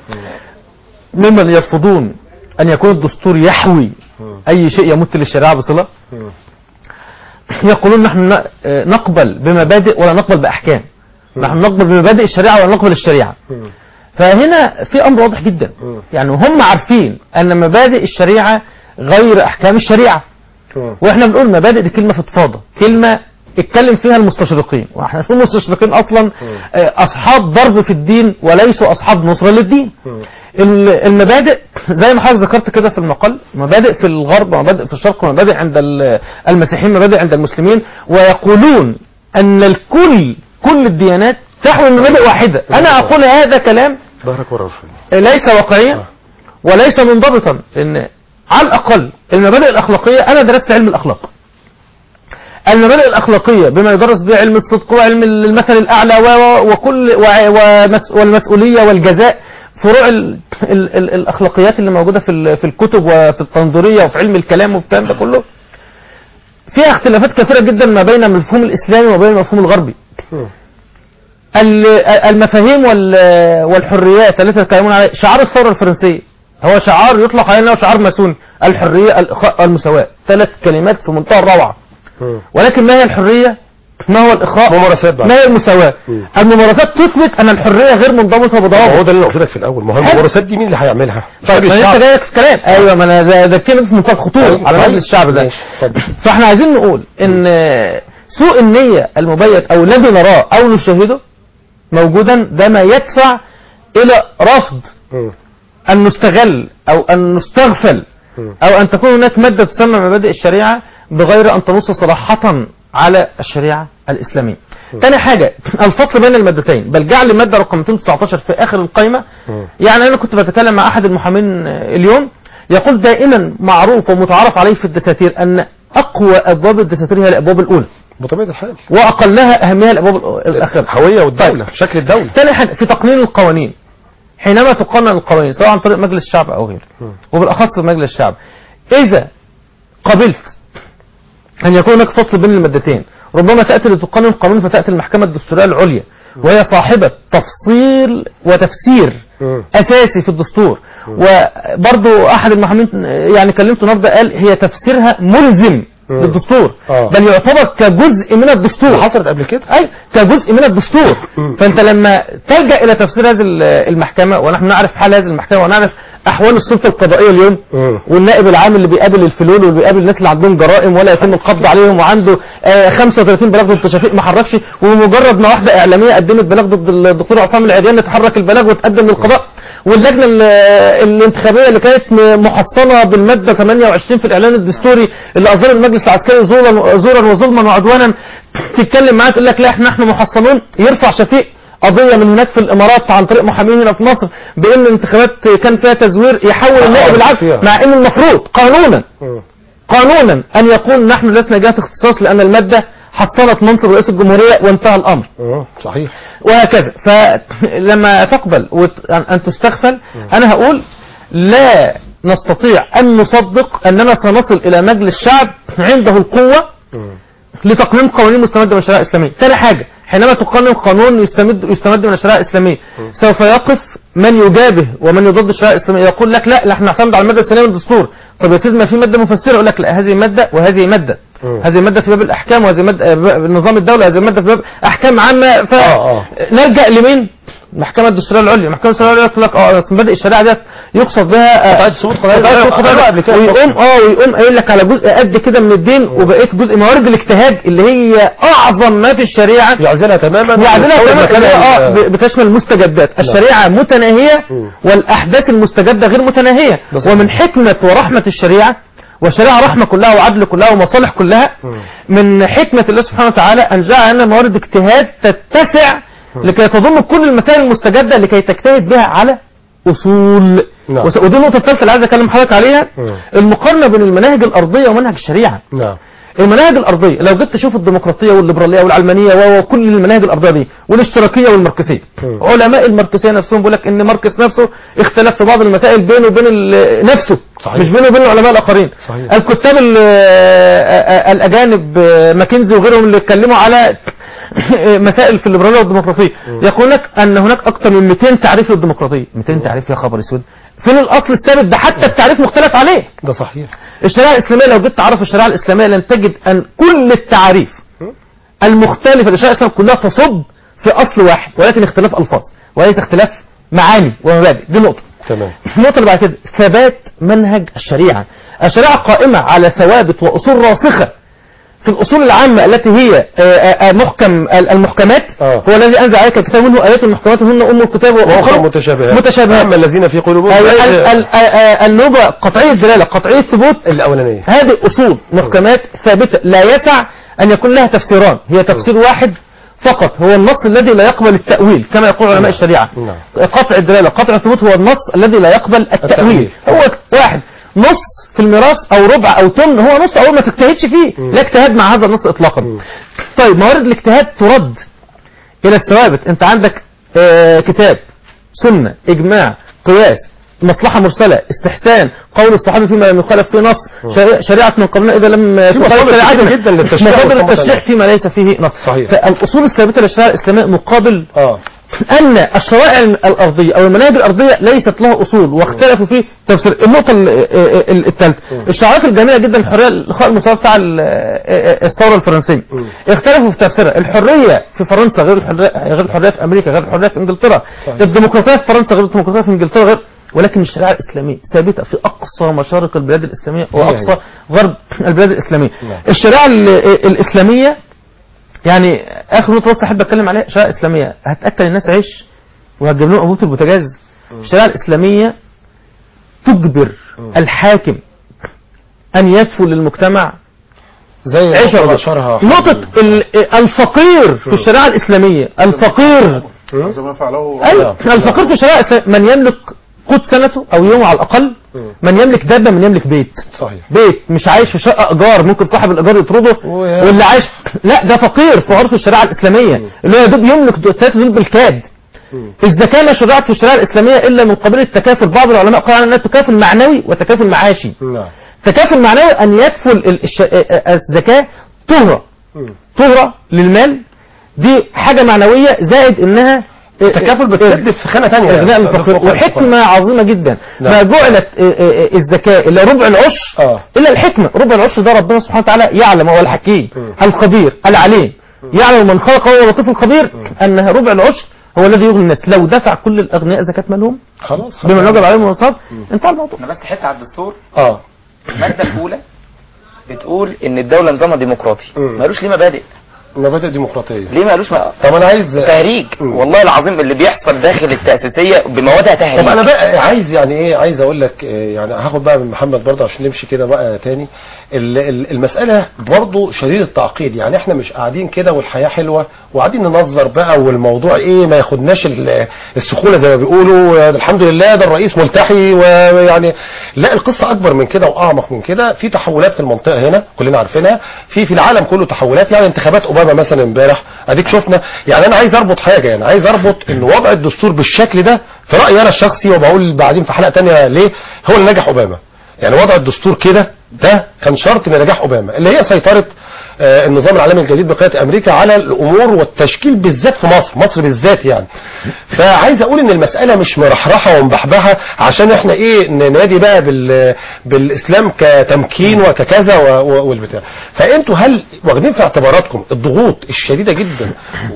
ممن يرفضون ان يكون الدستور يحوي اي شيء يمت للشريعه بصله. يقولون نحن نقبل بمبادئ ولا نقبل باحكام، نحن نقبل بمبادئ الشريعه ولا نقبل الشريعه. فهنا في امر واضح جدا، يعني هم عارفين ان مبادئ الشريعه غير احكام الشريعه، واحنا بنقول مبادئ دي كلمه فضفاضه، كلمه اتكلم فيها المستشرقين، واحنا في المستشرقين اصلا اصحاب ضرب في الدين وليسوا اصحاب نصره للدين. المبادئ زي ما حضرتك ذكرت كده في المقال، مبادئ في الغرب ومبادئ في الشرق ومبادئ عند المسيحيين مبادئ عند المسلمين، ويقولون ان الكل كل الديانات تحوي مبادئ واحده. انا اقول هذا كلام ليس واقعيا وليس منضبطا، ان على الاقل المبادئ الاخلاقيه، انا درست علم الاخلاق، المبادئ الاخلاقيه بما يدرس به علم الصدق وعلم المثل الاعلى وكل والمسؤوليه والجزاء، فروع ال ال ال الاخلاقيات اللي موجوده في في الكتب وفي التنظيريه وفي علم الكلام والكلام ده كله، فيها اختلافات كثيره جدا ما بين المفهوم الاسلامي وما بين المفهوم الغربي. المفاهيم والحريات التي يتكلمون عليها شعار الثورة الفرنسية هو شعار يطلق عليه انه شعار ماسوني، الحرية الإخاء المساواة، ثلاث كلمات في منتهى الروعة. ولكن ما هي الحرية؟ ما هو الإخاء؟ ممارسات. ما هي المساواة؟ الممارسات تثبت أن الحرية غير منضبطة بضوابط. هو ده اللي قلت لك في الأول، ما هو الممارسات دي مين اللي هيعملها؟ طيب ما انت جايك في كلام. ايوه ما انا ده, ده كلمة في منتهى الخطورة على مجلس الشعب ده. فاحنا عايزين نقول ان سوء النية المبيت او الذي نراه او نشاهده موجودا ده ما يدفع الى رفض ان نستغل او ان نستغفل او ان تكون هناك مادة تسمى مبادئ الشريعة بغير ان تنص صراحة على الشريعة الإسلامية. ثاني حاجة الفصل بين المادتين، بل جعل المادة رقم مئتين وتسعة عشر في آخر القائمة. يعني أنا كنت بتكلم مع أحد المحامين اليوم يقول دائما معروف ومتعارف عليه في الدساتير أن أقوى أبواب الدساتير هي الأبواب الأولى بطبيعة الحال، وأقلها أهمية الأبواب الأخيرة، الهوية والدولة. طيب. شكل الدولة. ثاني حاجة في تقنين القوانين، حينما تقنن القوانين سواء عن طريق مجلس الشعب أو غيره، وبالأخص في مجلس الشعب، إذا قبلت أن يكون هناك فصل بين المادتين ربما تأتي لتقنن القانون فتأتي المحكمة الدستورية العليا وهي صاحبة تفصيل وتفسير م. أساسي في الدستور. وبرضو أحد المحامين يعني كلمته النهارده قال هي تفسيرها ملزم م. للدستور آه. بل يعتبر كجزء من الدستور. حصلت قبل كده أي كجزء من الدستور. م. فأنت لما تلجأ إلى تفسير هذه المحكمة، ونحن نعرف حال هذه المحكمة ونعرف أحوال السلطة القضائية اليوم، م. والنائب العام اللي بيقابل الفلول واللي بيقابل الناس اللي عندهم جرائم ولا يتم القبض عليهم وعنده آه خمسة وثلاثين بلاغ ضد شفيق ما حركش، ومجرد ما واحدة إعلامية قدمت بلاغ ضد الدكتور عصام العريان يتحرك البلاغ وتقدم للقضاء. واللجنة الانتخابية اللي كانت محصنة بالمادة ثمانية وعشرين في الإعلان الدستوري اللي أظهر المجلس العسكري زورا وظلما وعدوانا تتكلم معاه تقول لك لا احنا نحن محصنون، يرفع شفيق قضية من هناك في الإمارات عن طريق محامين هنا في مصر بأن الانتخابات كان فيها تزوير، يحول النائب العام، مع أن المفروض قانونا قانونا أن يقول نحن لسنا جهة اختصاص لأن المادة حصنت منصب رئيس الجمهورية وانتهى الأمر. صحيح. وهكذا. فلما تقبل أن تستغفل أنا هقول لا نستطيع أن نصدق أننا سنصل إلى مجلس الشعب عنده القوة لتقنين قوانين مستمدة من الشريعة الإسلامية. ثاني حاجة حينما تقنن قانون يستمد يستمد من الشريعة الإسلامية سوف يقف من يجابه ومن يضد الشريعة الإسلامية يقول لك لا احنا نعتمد على المادة الثانية من الدستور. طب يا سيدي ما في مادة مفسرة، يقول لك لا هذه مادة وهذه مادة، هذه مادة في باب الأحكام وهذه مادة نظام الدولة، هذه مادة في باب أحكام عامة. فنلجأ لمين؟ المحكمة الدستورية العليا. المحكمة الدستورية العليا يقول لك اه مبادئ الشريعة دي يقصد بها قواعد سقوط قضايا، ويقوم اه ويقوم قايل لك على جزء قد كده من الدين وبقيت جزء موارد الاجتهاد اللي هي اعظم ما في الشريعة يعزلها تماما، يعزلها تماما اه بتشمل المستجدات. الشريعة متناهية والاحداث المستجدة غير متناهية، ومن حكمة ورحمة الشريعة، والشريعة رحمة كلها وعدل كلها ومصالح كلها، من حكمة الله سبحانه وتعالى أن جعل لنا موارد اجتهاد تتسع لكي تضم كل المسائل المستجدة لكي تجتهد بها على أصول. نعم. ودي النقطة الثالثة اللي عايز أكلم حضرتك عليها، المقارنة بين المناهج الأرضية ومنهج الشريعة. نعم. المناهج الأرضية لو جيت تشوف الديمقراطية والليبرالية والعلمانية وكل المناهج الأرضية دي والاشتراكية والماركسية، علماء الماركسية نفسهم بيقول لك إن ماركس نفسه اختلف في بعض المسائل بينه وبين نفسه. صحيح. مش بينه وبين العلماء الآخرين. صحيح. الكتاب الأجانب ماكنزي وغيرهم اللي اتكلموا على مسائل في الليبرالية والديمقراطية يقول لك أن هناك أكثر من مئتين تعريف للديمقراطية. مئتين تعريف يا خبر اسود، فين الأصل الثابت ده؟ حتى التعريف مختلف عليه. ده صحيح. الشريعة الإسلامية لو جيت تعرف الشريعة الإسلامية لن تجد أن كل التعريف المختلفة للشريعة الإسلامية كلها تصب في أصل واحد، ولكن اختلاف ألفاظ وليس اختلاف معاني ومبادئ. دي نقطة. تمام. النقطة اللي بعد كده ثبات منهج الشريعة. الشريعة قائمة على ثوابت وأصول راسخة في الأصول العامة التي هي محكم المحكمات. أوه. هو الذي أنزل عليك الكتاب منه آيات المحكمات هن أم الكتاب وأخرى متشابهات. متشابهات. أما الذين في قلوبهم النوبة قطعية الدلالة قطعية الثبوت الأولانية، هذه أصول محكمات ثابتة لا يسع أن يكون لها تفسيران، هي تفسير أوه. واحد فقط هو النص الذي لا يقبل التأويل كما يقول علماء الشريعة. نعم. قطع الدلالة قطع الثبوت هو النص الذي لا يقبل التأويل. هو واحد نص في الميراث او ربع او تمن هو نص او ما تجتهدش فيه. م. لا اجتهاد مع هذا النص اطلاقا. م. طيب موارد الاجتهاد ترد الى الثوابت. انت عندك آه كتاب سنة اجماع قياس مصلحة مرسلة، استحسان قول الصحابي فيما لم يخالف في نص، شريعة من قبلنا إذا لم تخالف شريعتنا، جدا للتشريع مقابل التشريع فيما ليس فيه نص. صحيح. فالأصول الثابتة للشريعة الإسلامية مقابل اه أن الشرائع الأرضية أو المناهج الأرضية ليست لها أصول واختلفوا في تفسير. النقطة الثالثة، الشعارات الجميلة جدا، الحرية الإخاء المساواة بتاع الثورة الفرنسية، اختلفوا في تفسيرها. الحرية في فرنسا غير الحرية غير الحرية في أمريكا غير الحرية في إنجلترا، الديمقراطية في فرنسا غير الديمقراطية في إنجلترا غير، ولكن الشريعة الإسلامية ثابتة في أقصى مشارق البلاد الإسلامية وأقصى غرب البلاد الإسلامية. الشريعة الإسلامية يعني اخر نقطه بس احب اتكلم عليها، الشريعه الاسلاميه هتاكل الناس عيش وهتجيب لهم انبوبه البوتاجاز. الشريعه الاسلاميه تجبر الحاكم ان يكفل للمجتمع زي عيشه. نقطه الفقير في الشريعه الاسلاميه، الفقير زي ما فعله الفقير في الشريعه الاسلاميه من يملك قوت سنته او يوم على الاقل، من يملك دابه، من يملك بيت. صحيح. بيت مش عايش في شقه ايجار ممكن صاحب الايجار يطرده، واللي عايش لا ده فقير في عرف الشريعه الاسلاميه اللي هو دوب يملك ثلاثه دول بالكاد. الزكاه ما شرعت في الشريعه الاسلاميه الا من قبيل التكافل. بعض العلماء قال عنها تكافل معنوي وتكافل معاشي. نعم. تكافل معنوي ان يكفل الزكاه طهره طهره للمال، دي حاجه معنويه، زائد انها التكافل بتسد في خانه ثانيه يعني. وحكمه عظيمه جدا. نعم. ما جعلت الزكاه الا ربع العشر آه. الا الحكمه. ربع العشر ده ربنا سبحانه وتعالى يعلم، هو الحكيم الخبير العليم، يعلم من خلق وهو اللطيف الخبير انها ربع العشر هو الذي يغني الناس. لو دفع كل الاغنياء زكاه مالهم خلاص بما يوجب عليهم النصاب انتهى الموضوع. انا بس حته على الدستور. اه الماده الاولى بتقول ان الدوله نظامها ديمقراطي، مالوش ليه مبادئ. مبادئ ديمقراطيه ليه مالوش م... طب انا عايز تهريج والله العظيم اللي بيحصل داخل التأسيسية بموادها تهريج. طب انا بقى عايز يعني ايه عايز اقول لك يعني هاخد بقى من محمد برضه عشان نمشي كده بقى تاني. المسألة برضه شديد التعقيد، يعني احنا مش قاعدين كده والحياة حلوة وقاعدين ننظر بقى والموضوع ايه ما ياخدناش السخونة زي ما بيقولوا الحمد لله ده الرئيس ملتحي ويعني لا، القصة اكبر من كده واعمق من كده. في تحولات في المنطقة هنا كلنا عارفينها، في في العالم كله تحولات. يعني انتخابات اوباما مثلا امبارح اديك شفنا. يعني انا عايز اربط حاجة، يعني عايز اربط ان وضع الدستور بالشكل ده في رأيي انا الشخصي، وبقول بعدين في حلقة تانية ليه هو اللي نجح اوباما. يعني وضع الدستور كده ده كان شرط لنجاح اوباما، اللي هي سيطرة آه النظام العالمي الجديد بقيادة امريكا على الامور والتشكيل بالذات في مصر مصر بالذات يعني. فعايز اقول ان المسألة مش مرحرحة ومبحبحة عشان احنا ايه ننادي بقى بال بالاسلام كتمكين وككذا والبتاع. فانتوا هل واخدين في اعتباراتكم الضغوط الشديدة جدا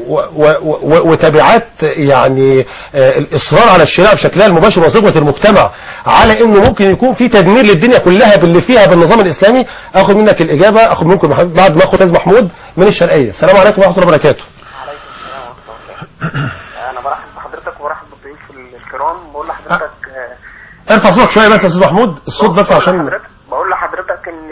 وتبعات يعني آه الاصرار على الشراء بشكلها المباشر وصيغة المجتمع على انه ممكن يكون في تدمير للدنيا كلها باللي فيها بالنظام الاسلامي؟ اخد منك الاجابة، اخد منكم بعد ما اخد استاذ محمود من الشرقية. السلام عليكم ورحمة الله وبركاته. عليكم السلام ورحمة الله. انا برحب بحضرتك وبرحب بالضيوف الكرام. بقول لحضرتك أه. ارفع صوتك شوية بس يا استاذ محمود، الصوت بس عشان بقول لحضرتك ان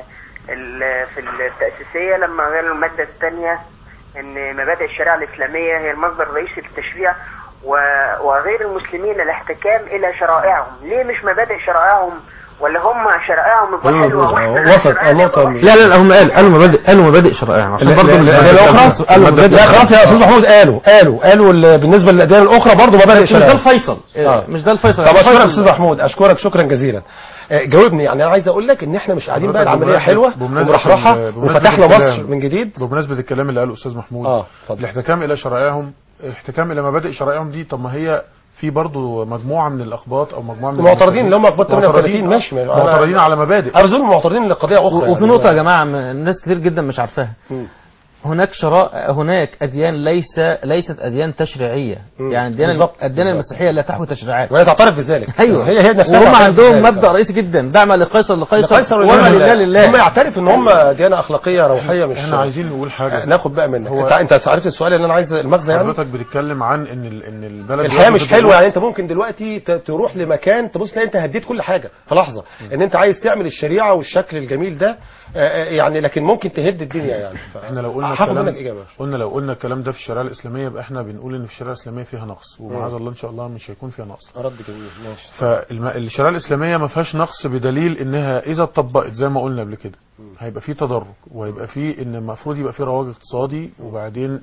في التأسيسية لما قالوا المادة الثانية ان مبادئ الشريعة الاسلامية هي المصدر الرئيسي للتشريع وغير المسلمين الاحتكام الى شرائعهم. ليه مش مبادئ شرائعهم ولا هم شرائعهم وسط النقطة؟ لا لا هم قالوا قالوا مبادئ قالوا مبادئ شرائعهم عشان برضه الاخرى قالوا مبادئ. لا خلاص يا استاذ محمود قالوا قالوا قالوا بالنسبة للأديان الأخرى برضه مبادئ شرائع. مش ده الفيصل آه. مش ده الفيصل. طب اشكرك استاذ محمود، اشكرك شكرا جزيلا. جاوبني. يعني انا عايز اقول لك ان احنا مش قاعدين بقى العمليه حلوه ومرحرحه وفتحنا مصر من جديد. بمناسبه الكلام اللي قاله الاستاذ محمود اه الاحتكام الى شرائعهم، احتكام الى مبادئ شرائعهم دي، طب ما هي في برضه مجموعه من الاخباط او مجموعه من المعترضين اللي هم اخباط ثمانية وثلاثين ماشي معترضين على مبادئ. ارزول معترضين لقضيه اخرى. وفي نقطه يا جماعه الناس كتير جدا مش عارفاها. هناك شرائع، هناك اديان ليس ليست اديان تشريعيه. يعني الديانه الديانه المسيحيه لا تحوي تشريعات وهي تعترف بذلك. ايوه هي هي نفسها. وهم عندهم مبدا رئيسي جدا، دعم لقيصر لقيصر وما لله لله. هم يعترف ان هم ديانه اخلاقيه روحيه. مش احنا عايزين نقول حاجه ناخد بقى منك. انت انت عرفت السؤال اللي انا عايز المغزى يعني. حضرتك بتتكلم عن ان ان البلد الحياه مش حلوه. يعني انت ممكن دلوقتي تروح لمكان تبص تلاقي انت هديت كل حاجه في لحظه ان انت عايز تعمل الشريعه والشكل الجميل ده يعني، لكن ممكن تهد الدنيا يعني. احنا لو قلنا هاخد منك اجابه. قلنا لو قلنا الكلام ده في الشريعه الاسلاميه يبقى احنا بنقول ان في الشريعه الاسلاميه فيها نقص، ومعاذ الله ان شاء الله مش هيكون فيها نقص. رد جميل ماشي. فالشريعه الاسلاميه ما فيهاش نقص بدليل انها اذا اتطبقت زي ما قلنا قبل كده هيبقى في تدرج، وهيبقى في ان المفروض يبقى في رواج اقتصادي، وبعدين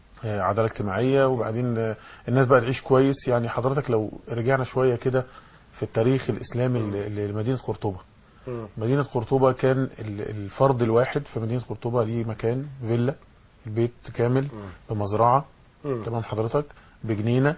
عداله اجتماعيه، وبعدين الناس بقى تعيش كويس. يعني حضرتك لو رجعنا شويه كده في التاريخ الاسلامي ل- لمدينه قرطبه. مدينه قرطبه كان ال- الفرد الواحد في مدينه قرطبه ليه مكان فيلا، البيت كامل بمزرعه، تمام حضرتك، بجنينه،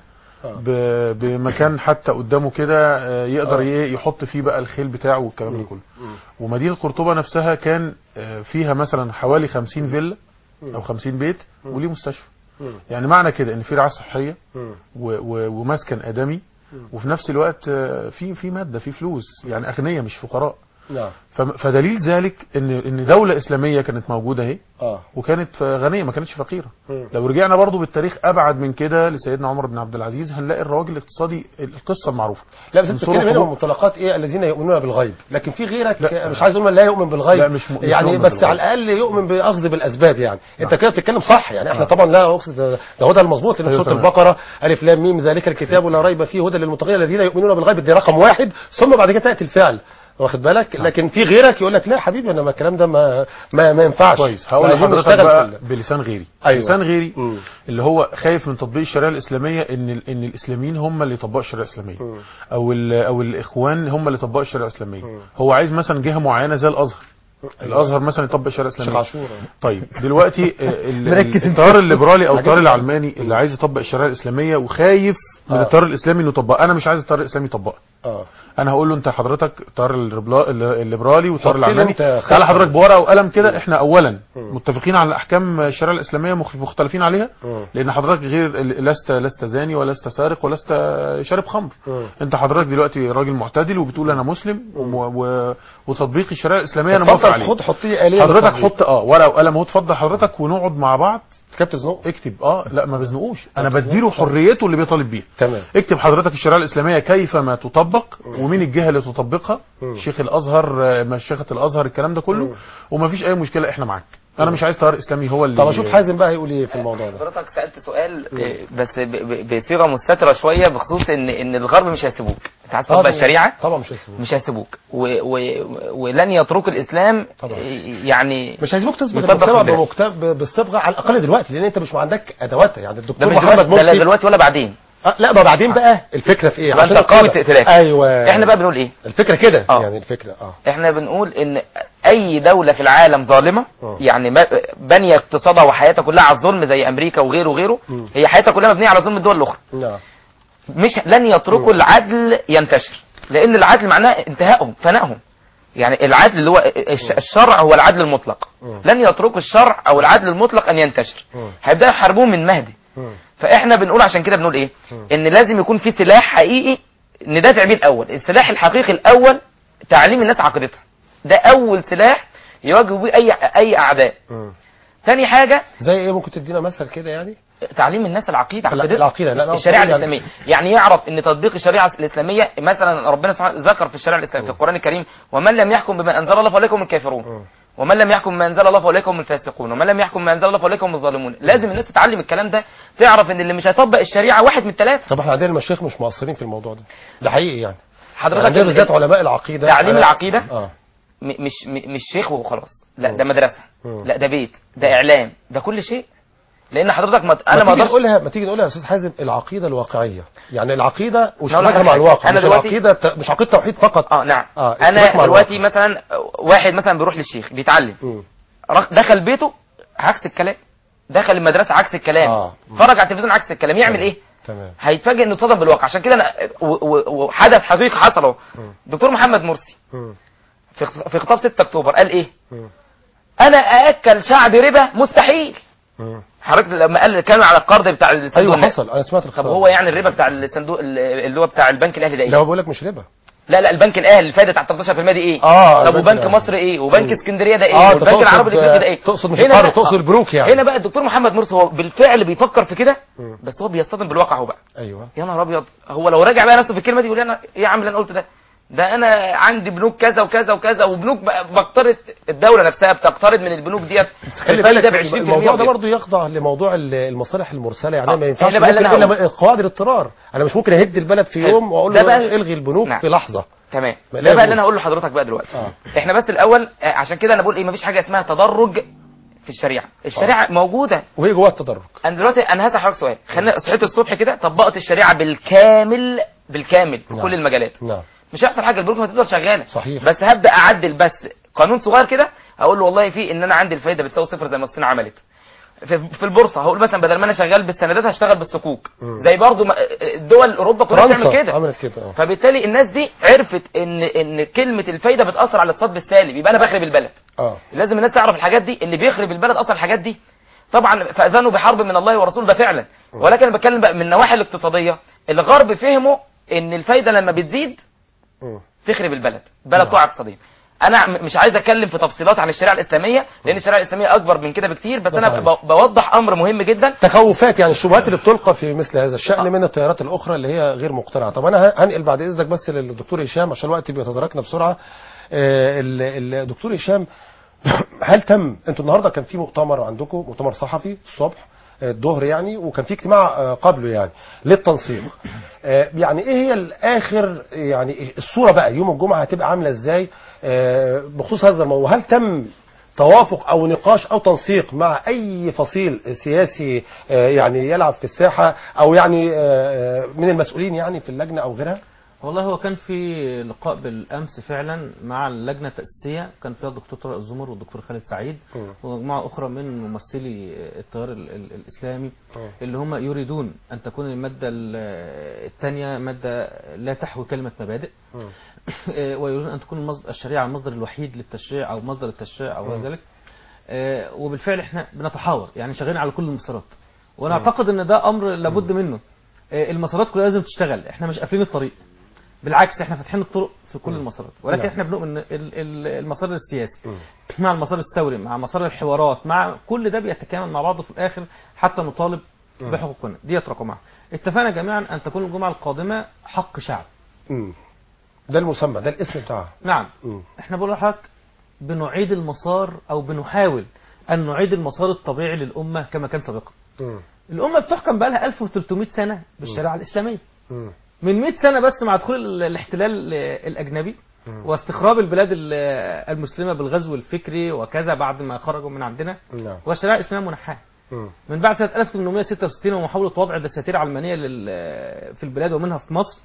ب- بمكان حتى قدامه كده آه، يقدر ي- يحط فيه بقى الخيل بتاعه والكلام ده كله. ومدينه قرطبه نفسها كان آه، فيها مثلا حوالي خمسين فيلا او خمسين بيت وليه مستشفى. يعني معنى كده ان في رعايه صحيه و- و- ومسكن ادمي، وفي نفس الوقت آه، في في ماده، في فلوس، يعني اغنياء مش فقراء. نعم. فم- فدليل ذلك ان ان دوله اسلاميه كانت موجوده اهي، اه وكانت غنيه ما كانتش فقيره. مم. لو رجعنا برضو بالتاريخ ابعد من كده لسيدنا عمر بن عبد العزيز هنلاقي الرواج الاقتصادي القصه المعروفه. لا بس انت انصروا بتتكلم هنا حقوق- من منطلقات ايه؟ الذين يؤمنون بالغيب، لكن في غيرك لا. مش عايز اقول لا يؤمن بالغيب، لا، مش م- مش يعني يؤمن بس بالغيب. على الاقل يؤمن باخذ بالاسباب. يعني انت نعم. كده بتتكلم صح، يعني احنا نعم. طبعا لا اقصد ده هو ده المظبوط، لان أيوة سوره تمام. البقره الف لام ميم ذلك الكتاب لا ريب فيه هدى للمتقين الذين يؤمنون بالغيب، دي رقم واحد، ثم بعد كده تاتي الفعل، واخد بالك؟ لكن في غيرك يقول لك لا حبيبي انا ما الكلام ده ما ما, ما ينفعش. كويس. هقول عايزين لحضرتك نشتغل بقى في ال- بلسان غيري. أيوة. لسان غيري مم. اللي هو خايف من تطبيق الشريعه الاسلاميه، ان ال- ان الاسلاميين هم اللي يطبقوا الشريعه الاسلاميه، مم. او ال- او الاخوان هم اللي يطبقوا الشريعه الاسلاميه. مم. هو عايز مثلا جهه معينه زي الازهر. الازهر مثلا يطبق الشريعه شيخ الاسلاميه. عاشور. طيب دلوقتي آه، ال- مركز ال- انت. التيار الليبرالي او التيار عجبني. العلماني اللي عايز يطبق الشريعه الاسلاميه وخايف من آه. التيار الاسلامي انه يطبقها. انا مش عايز التيار الاسلامي يطبقها. اه انا هقول له انت حضرتك التيار الليبرا- الليبرالي والتيار حط لي العلماني، انت خطة. تعالى حضرتك بورقه وقلم كده. احنا اولا متفقين على احكام الشريعه الاسلاميه، مخ- مختلفين عليها، مم. لان حضرتك غير لست لست زاني ولست سارق ولست شارب خمر. مم. انت حضرتك دلوقتي راجل معتدل وبتقول انا مسلم، و... و... وتطبيق الشريعه الاسلاميه انا موافق اتفضل عليه. خد حط لي آلية حضرتك للتطبيق. حط اه ورقه وقلم اهو، اتفضل حضرتك ونقعد مع بعض. كتبت زنوق. اكتب اه لا ما بزنقوش، انا ما بديله بتزنقش. حريته اللي بيطالب بيها. تمام. اكتب حضرتك الشريعه الاسلاميه كيفما تطبق، ومين الجهه اللي تطبقها، مم. شيخ الازهر، آه، مشيخه الازهر، الكلام ده كله، مم. ومفيش اي مشكله، احنا معاك. انا مش عايز تيار اسلامي هو اللي طب اشوف حازم بقى هيقول ايه في الموضوع ده. حضرتك سالت سؤال آه، بس ب- ب- بصيغه مستتره شويه، بخصوص ان ان الغرب مش هيسيبوك، انت عايز تطبق الشريعه طبعا مش هيسيبوك، مش هيسيبوك و و ولن يتركوا الاسلام طبعا. يعني مش هيسيبوك تثبت يطبق المجتمع البلاد. بمكتب بالصبغه على الاقل دلوقتي، لان انت مش عندك ادواتها. يعني ده الدكتور مش محمد دلوقتي، ده لا مرسي دلوقتي ولا بعدين. آه لا ما بعدين بقى الفكره في ايه؟ يبقى انت قوي كده. تقتلك. ايوه احنا بقى بنقول ايه؟ الفكره كده آه. يعني الفكره اه احنا بنقول ان اي دولة في العالم ظالمة، آه. يعني ما- بانية اقتصادها وحياتها كلها على الظلم زي امريكا وغيره وغيره، مم. هي حياتها كلها مبنية على ظلم الدول الاخرى، نعم مش لن يتركوا العدل ينتشر، لان العدل معناه انتهائهم فنائهم. يعني العدل اللي هو الش- الشرع هو العدل المطلق، مم. لن يتركوا الشرع او العدل المطلق ان ينتشر، مم. هيبداوا يحاربوهم من مهدي. مم. فاحنا بنقول عشان كده بنقول ايه؟ مم. ان لازم يكون في سلاح حقيقي ندافع بيه الاول. السلاح الحقيقي الاول تعليم الناس عقيدتها، ده اول سلاح يواجهوا بيه اي اي اعداء. مم. تاني حاجه زي ايه؟ ممكن تدينا مثل كده يعني؟ تعليم الناس العقيده، لا، عقيدتها. العقيدة، لا، لا، الشريعه يعني- الاسلاميه، يعني يعرف ان تطبيق الشريعه الاسلاميه، مثلا ربنا سبحانه ذكر في الشريعه الاسلاميه في القران الكريم: ومن لم يحكم بما انزل الله فاولئك هم الكافرون، مم. ومن لم يحكم بما انزل الله فاولئك هم الفاسقون، ومن لم يحكم بما انزل الله فاولئك هم الظالمون. لازم الناس تتعلم الكلام ده، تعرف ان اللي مش هيطبق الشريعه واحد من الثلاثه. طب احنا عندنا المشايخ مش مقصرين في الموضوع ده، ده حقيقي يعني. حضرتك عندنا ال- بالذات علماء العقيده، تعليم أنا- العقيدة اه م- مش م- مش شيخ وخلاص، لا مم. ده مدرسه، مم. لا ده بيت، ده اعلام، ده كل شيء. لان حضرتك ما انا ما ما تيجي اقدرش نقولها ما تيجي نقولها يا استاذ حازم العقيده الواقعيه، يعني العقيده وشبكها لك مع حاجة. الواقع، أنا مش دلوقتي- العقيده ت- مش عقيده توحيد فقط. اه نعم آه، انا اشتراك مع دلوقتي الواقع. مثلا واحد مثلا بيروح للشيخ بيتعلم، مم. رخ- دخل بيته عكس الكلام، دخل المدرسه عكس الكلام، آه. اتفرج على التلفزيون عكس الكلام، يعمل ايه؟ تمام. هيتفاجئ انه اتصدم بالواقع. عشان كده انا و- و- وحدث حقيقي حصل اهو. مم. دكتور محمد مرسي مم. في خط- في خطاب ستة اكتوبر قال ايه؟ مم. انا ااكل شعبي ربا مستحيل. مم. حضرتك لما قال كانوا على القرض بتاع الصندوق ايوه النقدي. حصل، انا سمعت طب الخطاب. هو يعني الربا بتاع الصندوق اللي هو بتاع البنك الاهلي ده لا ايه؟ هو بيقول لك مش ربا. لا لا البنك الاهلي الفايده بتاعت تلتاشر بالمية دي ايه؟ اه طب البنك وبنك الأهلي. مصر ايه؟ وبنك مم. اسكندريه ده ايه؟ اه والبنك تقصد- العربي الافريقي ده ايه؟ تقصد مش هنا القرض، بقى- تقصد آه. البنوك يعني. هنا بقى الدكتور محمد مرسي هو بالفعل بيفكر في كده، مم. بس هو بيصطدم بالواقع. هو بقى ايوه يا نهار ابيض، هو لو راجع بقى نفسه في الكلمه دي يقول انا ايه يا عم اللي انا قلت ده؟ ده انا عندي بنوك كذا وكذا وكذا، وبنوك بقى بقترض، الدوله نفسها بتقترض من البنوك ديت خلي الفايده بالك ب عشرين بالمية. الموضوع ده برضه يخضع لموضوع ال- المصالح المرسله، يعني آه. ما ينفعش هنا بقى اللي ممكن أنا الا قواعد الاضطرار. انا مش ممكن اهد البلد في حلو. يوم واقول ده له بقى- الغي البنوك نعم. في لحظه. تمام، لا ده بقى يجوز. اللي انا هقول لحضرتك بقى دلوقتي. آه. احنا بس الاول آه، عشان كده انا بقول ايه، مفيش حاجه اسمها تدرج في الشريعه، الشريعه آه. موجوده. وهي جواها التدرج. انا دلوقتي انا هسأل حضرتك سؤال، خلينا صحيت الصبح كده طبقت الشريعه بالكامل بالكامل في نعم. كل المجالات. نعم. مش هيحصل حاجه، البنوك هتفضل شغاله. صحيح. بس هبدا اعدل بس قانون صغير كده، هقول له والله في ان انا عندي الفايده بتساوي صفر زي ما الصين عملت. في, في البورصه هقول مثلا بدل ما انا شغال بالسندات هشتغل بالصكوك، زي برضو دول اوروبا كلها بتعمل كده. عملت كده. فبالتالي الناس دي عرفت ان ان كلمه الفايده بتاثر على الاقتصاد بالسالب، يبقى انا بخرب البلد. اه لازم الناس تعرف الحاجات دي، اللي بيخرب البلد اصلا الحاجات دي. طبعا فاذنوا بحرب من الله ورسوله، ده فعلا. ولكن انا بتكلم بقى من النواحي الاقتصاديه، الغرب فهموا ان الفايده لما بتزيد تخرب البلد، البلد تقع اقتصاديا. انا مش عايز اتكلم في تفصيلات عن الشريعه الاسلاميه، لان الشريعه الاسلاميه اكبر من كده بكتير، بس انا ب- بوضح امر مهم جدا. تخوفات يعني الشبهات اللي بتلقى في مثل هذا الشأن آه. من التيارات الاخرى اللي هي غير مقتنعه. طب انا هنقل بعد اذنك بس للدكتور هشام عشان الوقت بيتداركنا بسرعه. آه الدكتور هشام، هل تم انتوا النهارده كان في مؤتمر عندكم، مؤتمر صحفي الصبح الظهر يعني، وكان في اجتماع قبله يعني للتنسيق، يعني ايه هي الاخر يعني الصوره بقى يوم الجمعه هتبقى عامله ازاي بخصوص هذا الموضوع؟ هل تم توافق او نقاش او تنسيق مع اي فصيل سياسي يعني يلعب في الساحه، او يعني من المسؤولين يعني في اللجنه او غيرها؟ والله هو كان في لقاء بالامس فعلا مع اللجنه التاسيسيه، كان فيها الدكتور طارق الزمر والدكتور خالد سعيد ومجموعه اخرى من ممثلي التيار الاسلامي، اللي هم يريدون ان تكون الماده الثانيه ماده لا تحوي كلمه مبادئ، ويريدون ان تكون الشريعه المصدر الوحيد للتشريع او مصدر التشريع او ذلك. وبالفعل احنا بنتحاور يعني شغالين على كل المسارات، وانا اعتقد ان ده امر لابد منه. المسارات كلها لازم تشتغل، احنا مش قافلين الطريق، بالعكس احنا فاتحين الطرق في كل المسارات، ولكن نعم. احنا بنؤمن ان المسار السياسي م. مع المسار الثوري مع مسار الحوارات مع كل ده بيتكامل مع بعضه في الاخر حتى نطالب م. بحقوقنا. ديت رقم واحد. اتفقنا جميعا ان تكون الجمعه القادمه حق شعب. م. ده المسمى، ده الاسم بتاعها. نعم. م. احنا بنقول لحضرتك بنعيد المسار او بنحاول ان نعيد المسار الطبيعي للامه كما كان سابقا. الامه بتحكم بقى لها ألف وثلاثمائة سنه بالشريعه الاسلاميه. م. من مئة سنة بس مع دخول الاحتلال الأجنبي واستخراب البلاد المسلمة بالغزو الفكري وكذا بعد ما خرجوا من عندنا، والشريعة الإسلامية منحاة. من بعد سنة ألف وثمانمائة وستة وستين ومحاولة وضع دساتير علمانية في البلاد ومنها في مصر،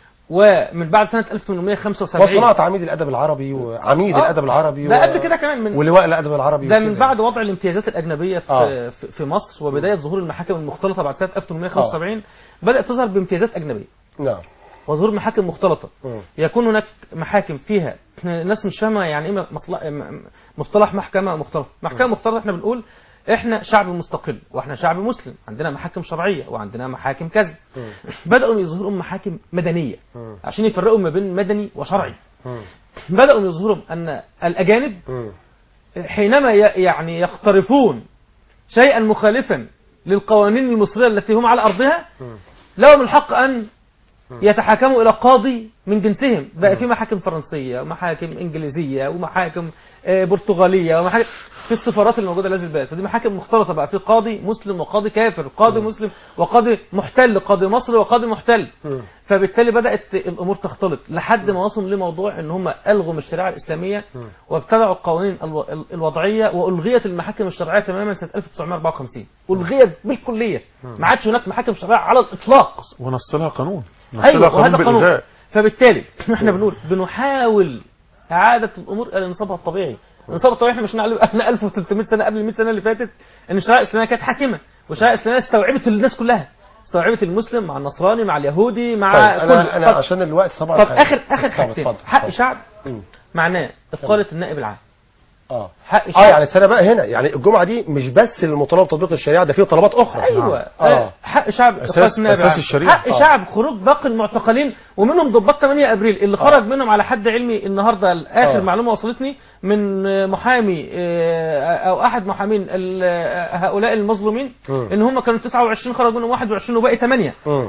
ومن بعد سنة ألف وثمانمائة وخمسة وسبعين وصناعة عميد الأدب العربي وعميد آه. الأدب العربي ده قبل كده كمان من ولواء الأدب العربي ده من بعد وضع الامتيازات الأجنبية في, آه. في مصر وبداية ظهور المحاكم المختلطة بعد سنة ألف وثمانمائة وخمسة وسبعين آه. بدأت تظهر بامتيازات أجنبية. نعم. وظهور محاكم مختلطة. م. يكون هناك محاكم فيها الناس مش فاهمة يعني ايه مصطلح محكمة مختلطة. محكمة مختلطة احنا بنقول احنا شعب مستقل واحنا شعب مسلم، عندنا محاكم شرعية وعندنا محاكم كذا. بدأوا يظهروا محاكم مدنية م. عشان يفرقوا ما بين مدني وشرعي. م. بدأوا يظهروا ان الأجانب م. حينما يعني يقترفون شيئا مخالفا للقوانين المصرية التي هم على أرضها لهم الحق أن يتحاكموا إلى قاضي من جنسهم. بقى في محاكم فرنسية ومحاكم إنجليزية ومحاكم برتغالية ومحاكم في السفارات الموجودة لازم بقى، فدي محاكم مختلطة بقى، في قاضي مسلم وقاضي كافر، قاضي مسلم وقاضي محتل، قاضي مصري وقاضي محتل. فبالتالي بدأت الأمور تختلط لحد ما وصلوا لموضوع إن هم ألغوا من الشريعة الإسلامية وابتدعوا القوانين الوضعية وألغيت المحاكم الشرعية تماما سنة ألف وتسعمائة وأربعة وخمسين. ألغيت بالكلية، ما عادش هناك محاكم شرعية على الإطلاق. ونصلها قانون. أيوة وهذا قانون. فبالتالي احنا بنقول بنحاول إعادة الأمور إلى نصابها الطبيعي. النصاب الطبيعي احنا مش نعلم احنا ألف وثلاثمائة سنة قبل مئة سنة اللي فاتت ان الشريعة الإسلامية كانت حاكمة، والشريعة الإسلامية استوعبت الناس كلها، استوعبت المسلم مع النصراني مع اليهودي مع طيب كل. أنا, أنا عشان الوقت طبعا. طب آخر آخر حاجتين، حق شعب معناه إقالة النائب العام. اه اه يعني السنه بقى هنا يعني الجمعه دي مش بس المطالبه بتطبيق الشريعه، ده فيه طلبات اخرى. ايوه اه حق شعب اساس, أساس الشريعه، حق آه. شعب خروج باقي المعتقلين ومنهم ضباط ثمانية ابريل اللي خرج آه. منهم على حد علمي النهارده اخر آه. معلومه وصلتني من محامي او احد محامين هؤلاء المظلومين م. ان هم كانوا تسعة وعشرين خرج منهم واحد وعشرين وباقي ثمانية.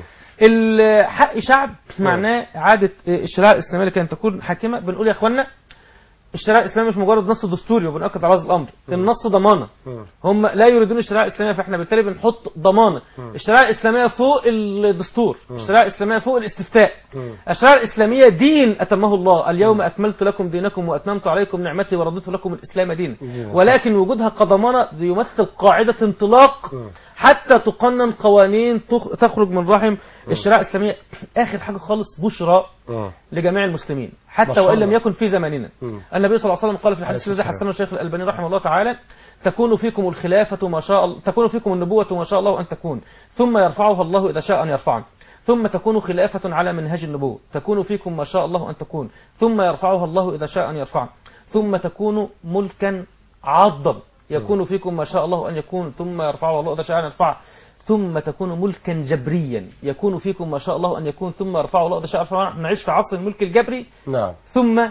الحق شعب معناه اعاده الشريعه الاسلاميه لكي تكون حاكمه. بنقول يا اخوانا الشريعه الاسلاميه مش مجرد نص دستوري وبنأكد على هذا الامر، النص ضمانه. هم لا يريدون الشريعه الاسلاميه، فاحنا بالتالي بنحط ضمانه. الشريعه الاسلاميه فوق الدستور، الشريعه الاسلاميه فوق الاستفتاء. الشريعه الاسلاميه دين اتمه الله، اليوم اكملت لكم دينكم واتممت عليكم نعمتي ورضيت لكم الاسلام دينا. ولكن وجودها كضمانه يمثل قاعده انطلاق حتى تقنن قوانين تخ- تخرج من رحم الشريعة الإسلامية. آخر حاجة خالص بشرى مم. لجميع المسلمين ما حتى شاء وإن لم الله. يكن في زماننا. مم. النبي صلى الله عليه وسلم قال في الحديث عليه الذي الصلاة حسنه الشيخ الألباني رحمه الله تعالى: تكون فيكم الخلافة ما شاء الله، تكون فيكم النبوة ما شاء الله أن تكون، ثم يرفعها الله إذا شاء أن يرفعها، ثم تكون خلافة على منهج النبوة، تكون فيكم ما شاء الله أن تكون، ثم يرفعها الله إذا شاء أن يرفعها، ثم تكون ملكا عاضا، يكون فيكم ما شاء الله أن يكون، ثم يرفعه الله إذا شاء أن يرفعه، ثم تكون ملكا جبريا، يكون فيكم ما شاء الله أن يكون، ثم يرفعه الله إذا شاء أن يرفعه. نعيش في عصر الملك الجبري. نعم. ثم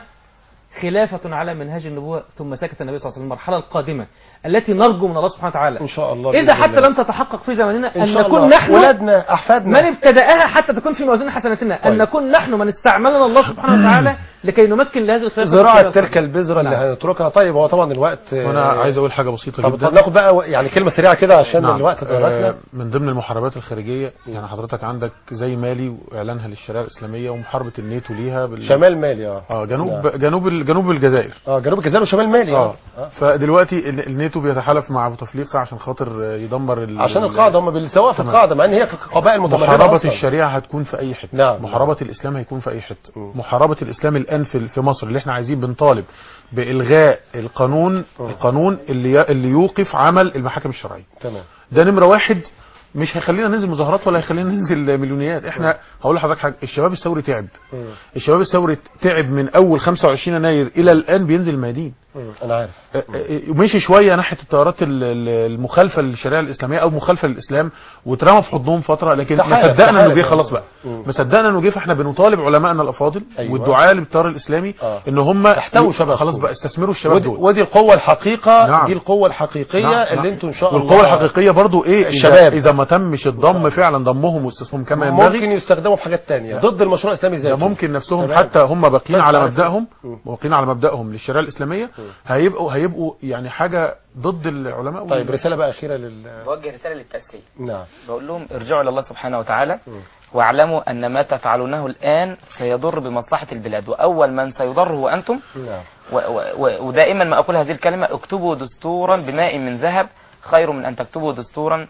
خلافة على منهج النبوة، ثم سكت النبي صلى الله عليه وسلم. المرحلة القادمة التي نرجو من الله سبحانه وتعالى إن شاء الله إذا بإذن حتى الله. لم تتحقق في زماننا إن أن شاء نكون الله. نحن ولادنا أحفادنا من ابتدأها حتى تكون في موازين حسناتنا. طيب. أن نكون نحن من استعملنا الله سبحانه وتعالى لكي نمكن لهذه الخلافة. زراعة تلك البذرة اللي نعم. هنتركها. طيب هو طبعا الوقت وانا عايز اقول حاجه بسيطه طب جدا. ناخد بقى يعني كلمة سريعة كده عشان نعم. الوقت تدركنا. آه من ضمن المحاربات الخارجيه يعني حضرتك عندك زي مالي واعلانها للشريعه الاسلاميه ومحاربه الناتو ليها بال... شمال مالي اه اه جنوب نعم. جنوب ال- جنوب الجزائر. اه جنوب الجزائر وشمال مالي اه فدلوقتي ال- الناتو بيتحالف مع بوتفليقه عشان خاطر يدمر ال... عشان القاعدة هم بيسووها في القاعدة مع ان هي قبائل متمردة محاربة أصلاً. الشريعة هتكون في أي حتة. نعم. محاربة الإسلام هيكون في أي حتة. مم. محاربة الإسلام الآن في في مصر اللي احنا عايزين بنطالب بإلغاء القانون القانون اللي ي- اللي يوقف عمل المحاكم الشرعية. تمام. ده نمرة واحد. مش هيخلينا ننزل مظاهرات ولا هيخلينا ننزل مليونيات. احنا هقول لحضرتك حاجه، الشباب الثوري تعب. مم. الشباب الثوري تعب من اول خمسة وعشرين يناير الى الان بينزل الميادين. مم. انا عارف. اه، اه، مشي شويه ناحيه التيارات ال- ال- المخالفه للشريعه الاسلاميه او مخالفه للاسلام واترمى في حضنهم فتره، لكن ما تحالف- صدقنا انه تحالف جه خلاص بقى. مم. ما صدقنا انه جه، فاحنا بنطالب علمائنا الافاضل أيوة. والدعاة للتيار الاسلامي آه. ان هم احتووا شباب خلاص كله. بقى استثمروا الشباب ودي, دول. ودي القوة الحقيقة. نعم. دي القوة الحقيقية نعم، اللي نعم. انتوا ان شاء الله والقوة الحقيقية برضو ايه؟ الشباب. اذا, إذا ما تمش الضم فعلا ضمهم واستثمارهم كما ينبغي ممكن يستخدموا في حاجات تانية ضد المشروع الاسلامي زي ده كده. ممكن نفسهم تمام. حتى هم باقيين بس على عارف- مبدأهم مم. باقيين على مبدأهم للشريعة الإسلامية هيبقوا هيبقوا يعني حاجة ضد العلماء. طيب رسالة بقى أخيرة لل بوجه رسالة للتأسيس. نعم. بقول لهم ارجعوا إلى الله سبحانه وتعالى واعلموا أن ما تفعلونه الآن سيضر بمصلحة البلاد، وأول من سيضر هو أنتم. نعم. و و ودائما ما أقول هذه الكلمة: اكتبوا دستورا بماء من ذهب خير من أن تكتبوا دستورا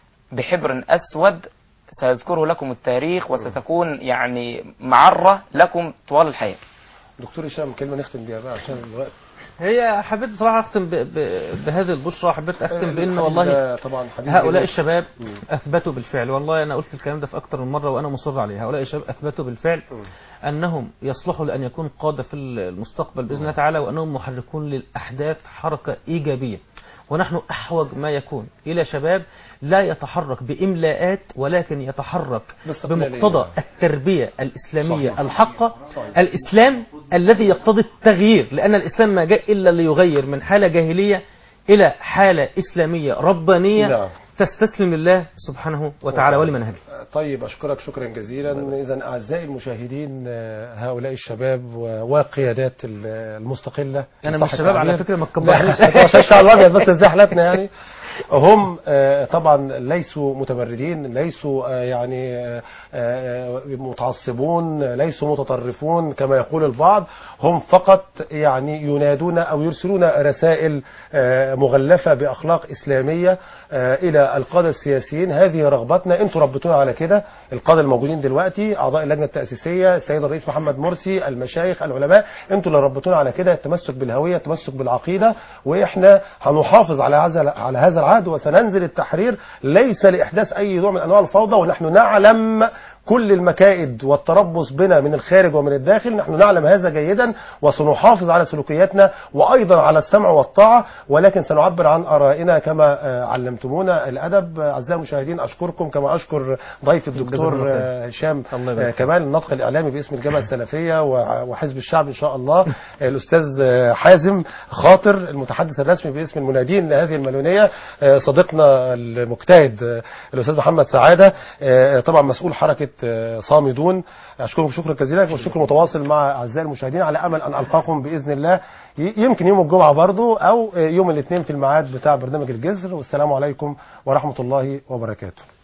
بحبر أسود سيذكره لكم التاريخ وستكون يعني معرة لكم طوال الحياة. دكتور هشام كلمة نختم بيها بقى عشان الوقت. هي حبيت بصراحة أختم ب... ب... بهذه البشرى. حبيت أختم بأن والله طبعا هؤلاء جميل. الشباب أثبتوا بالفعل، والله أنا قلت الكلام ده في أكثر من مرة وأنا مصر عليه، هؤلاء الشباب أثبتوا بالفعل أنهم يصلحوا لأن يكون قادة في المستقبل بإذن الله تعالى، وأنهم محركون للأحداث حركة إيجابية. ونحن أحوج ما يكون إلى شباب لا يتحرك بإملاءات ولكن يتحرك بمقتضى التربية الإسلامية صحيح. الحقة. الإسلام الذي يقتضي التغيير، لأن الإسلام ما جاء إلا ليغير من حالة جاهلية إلى حالة إسلامية ربانية نعم. تستسلم لله سبحانه وتعالى ولمنهجه. طيب أشكرك شكرا جزيلا. إذا أعزائي المشاهدين هؤلاء طبعا وقيادات المستقلة، أنا مش شباب على فكرة ما تكبرنيش عشان الشعب الأبيض بس ازاي حالتنا يعني. هم طبعا ليسوا متمردين، ليسوا يعني متعصبون، ليسوا متطرفون كما يقول البعض. هم فقط يعني ينادون أو يرسلون رسائل مغلفة بأخلاق إسلامية إلى القادة السياسيين. هذه رغبتنا، أنتم ربطونا على كده. القادة الموجودين دلوقتي أعضاء اللجنة التأسيسية، السيد الرئيس محمد مرسي، المشايخ، العلماء، أنتم اللي ربطونا على كده. التمسك بالهوية، التمسك بالعقيدة، وإحنا هنحافظ على هذا على هذا العهد وسننزل التحرير ليس لإحداث أي نوع من أنواع الفوضى. ونحن نعلم كل المكائد والتربص بنا من الخارج ومن الداخل، نحن نعلم هذا جيدا وسنحافظ على سلوكياتنا وأيضا على السمع والطاعة، ولكن سنعبر عن آرائنا كما علمتمونا الأدب. أعزائي المشاهدين أشكركم كما أشكر ضيف الدكتور هشام كمال الناطق الإعلامي باسم الجبهة السلفية وحزب الشعب إن شاء الله، الأستاذ حازم خاطر المتحدث الرسمي باسم المنادين لهذه المليونية، صديقنا المجتهد الأستاذ محمد سعادة طبعا مسؤول حركة صامدون. أشكركم شكرا جزيلا والشكر متواصل مع أعزائي المشاهدين، على أمل أن ألقاكم بإذن الله يمكن يوم الجمعة برضو أو يوم الاثنين في الميعاد بتاع برنامج الجزر. والسلام عليكم ورحمة الله وبركاته.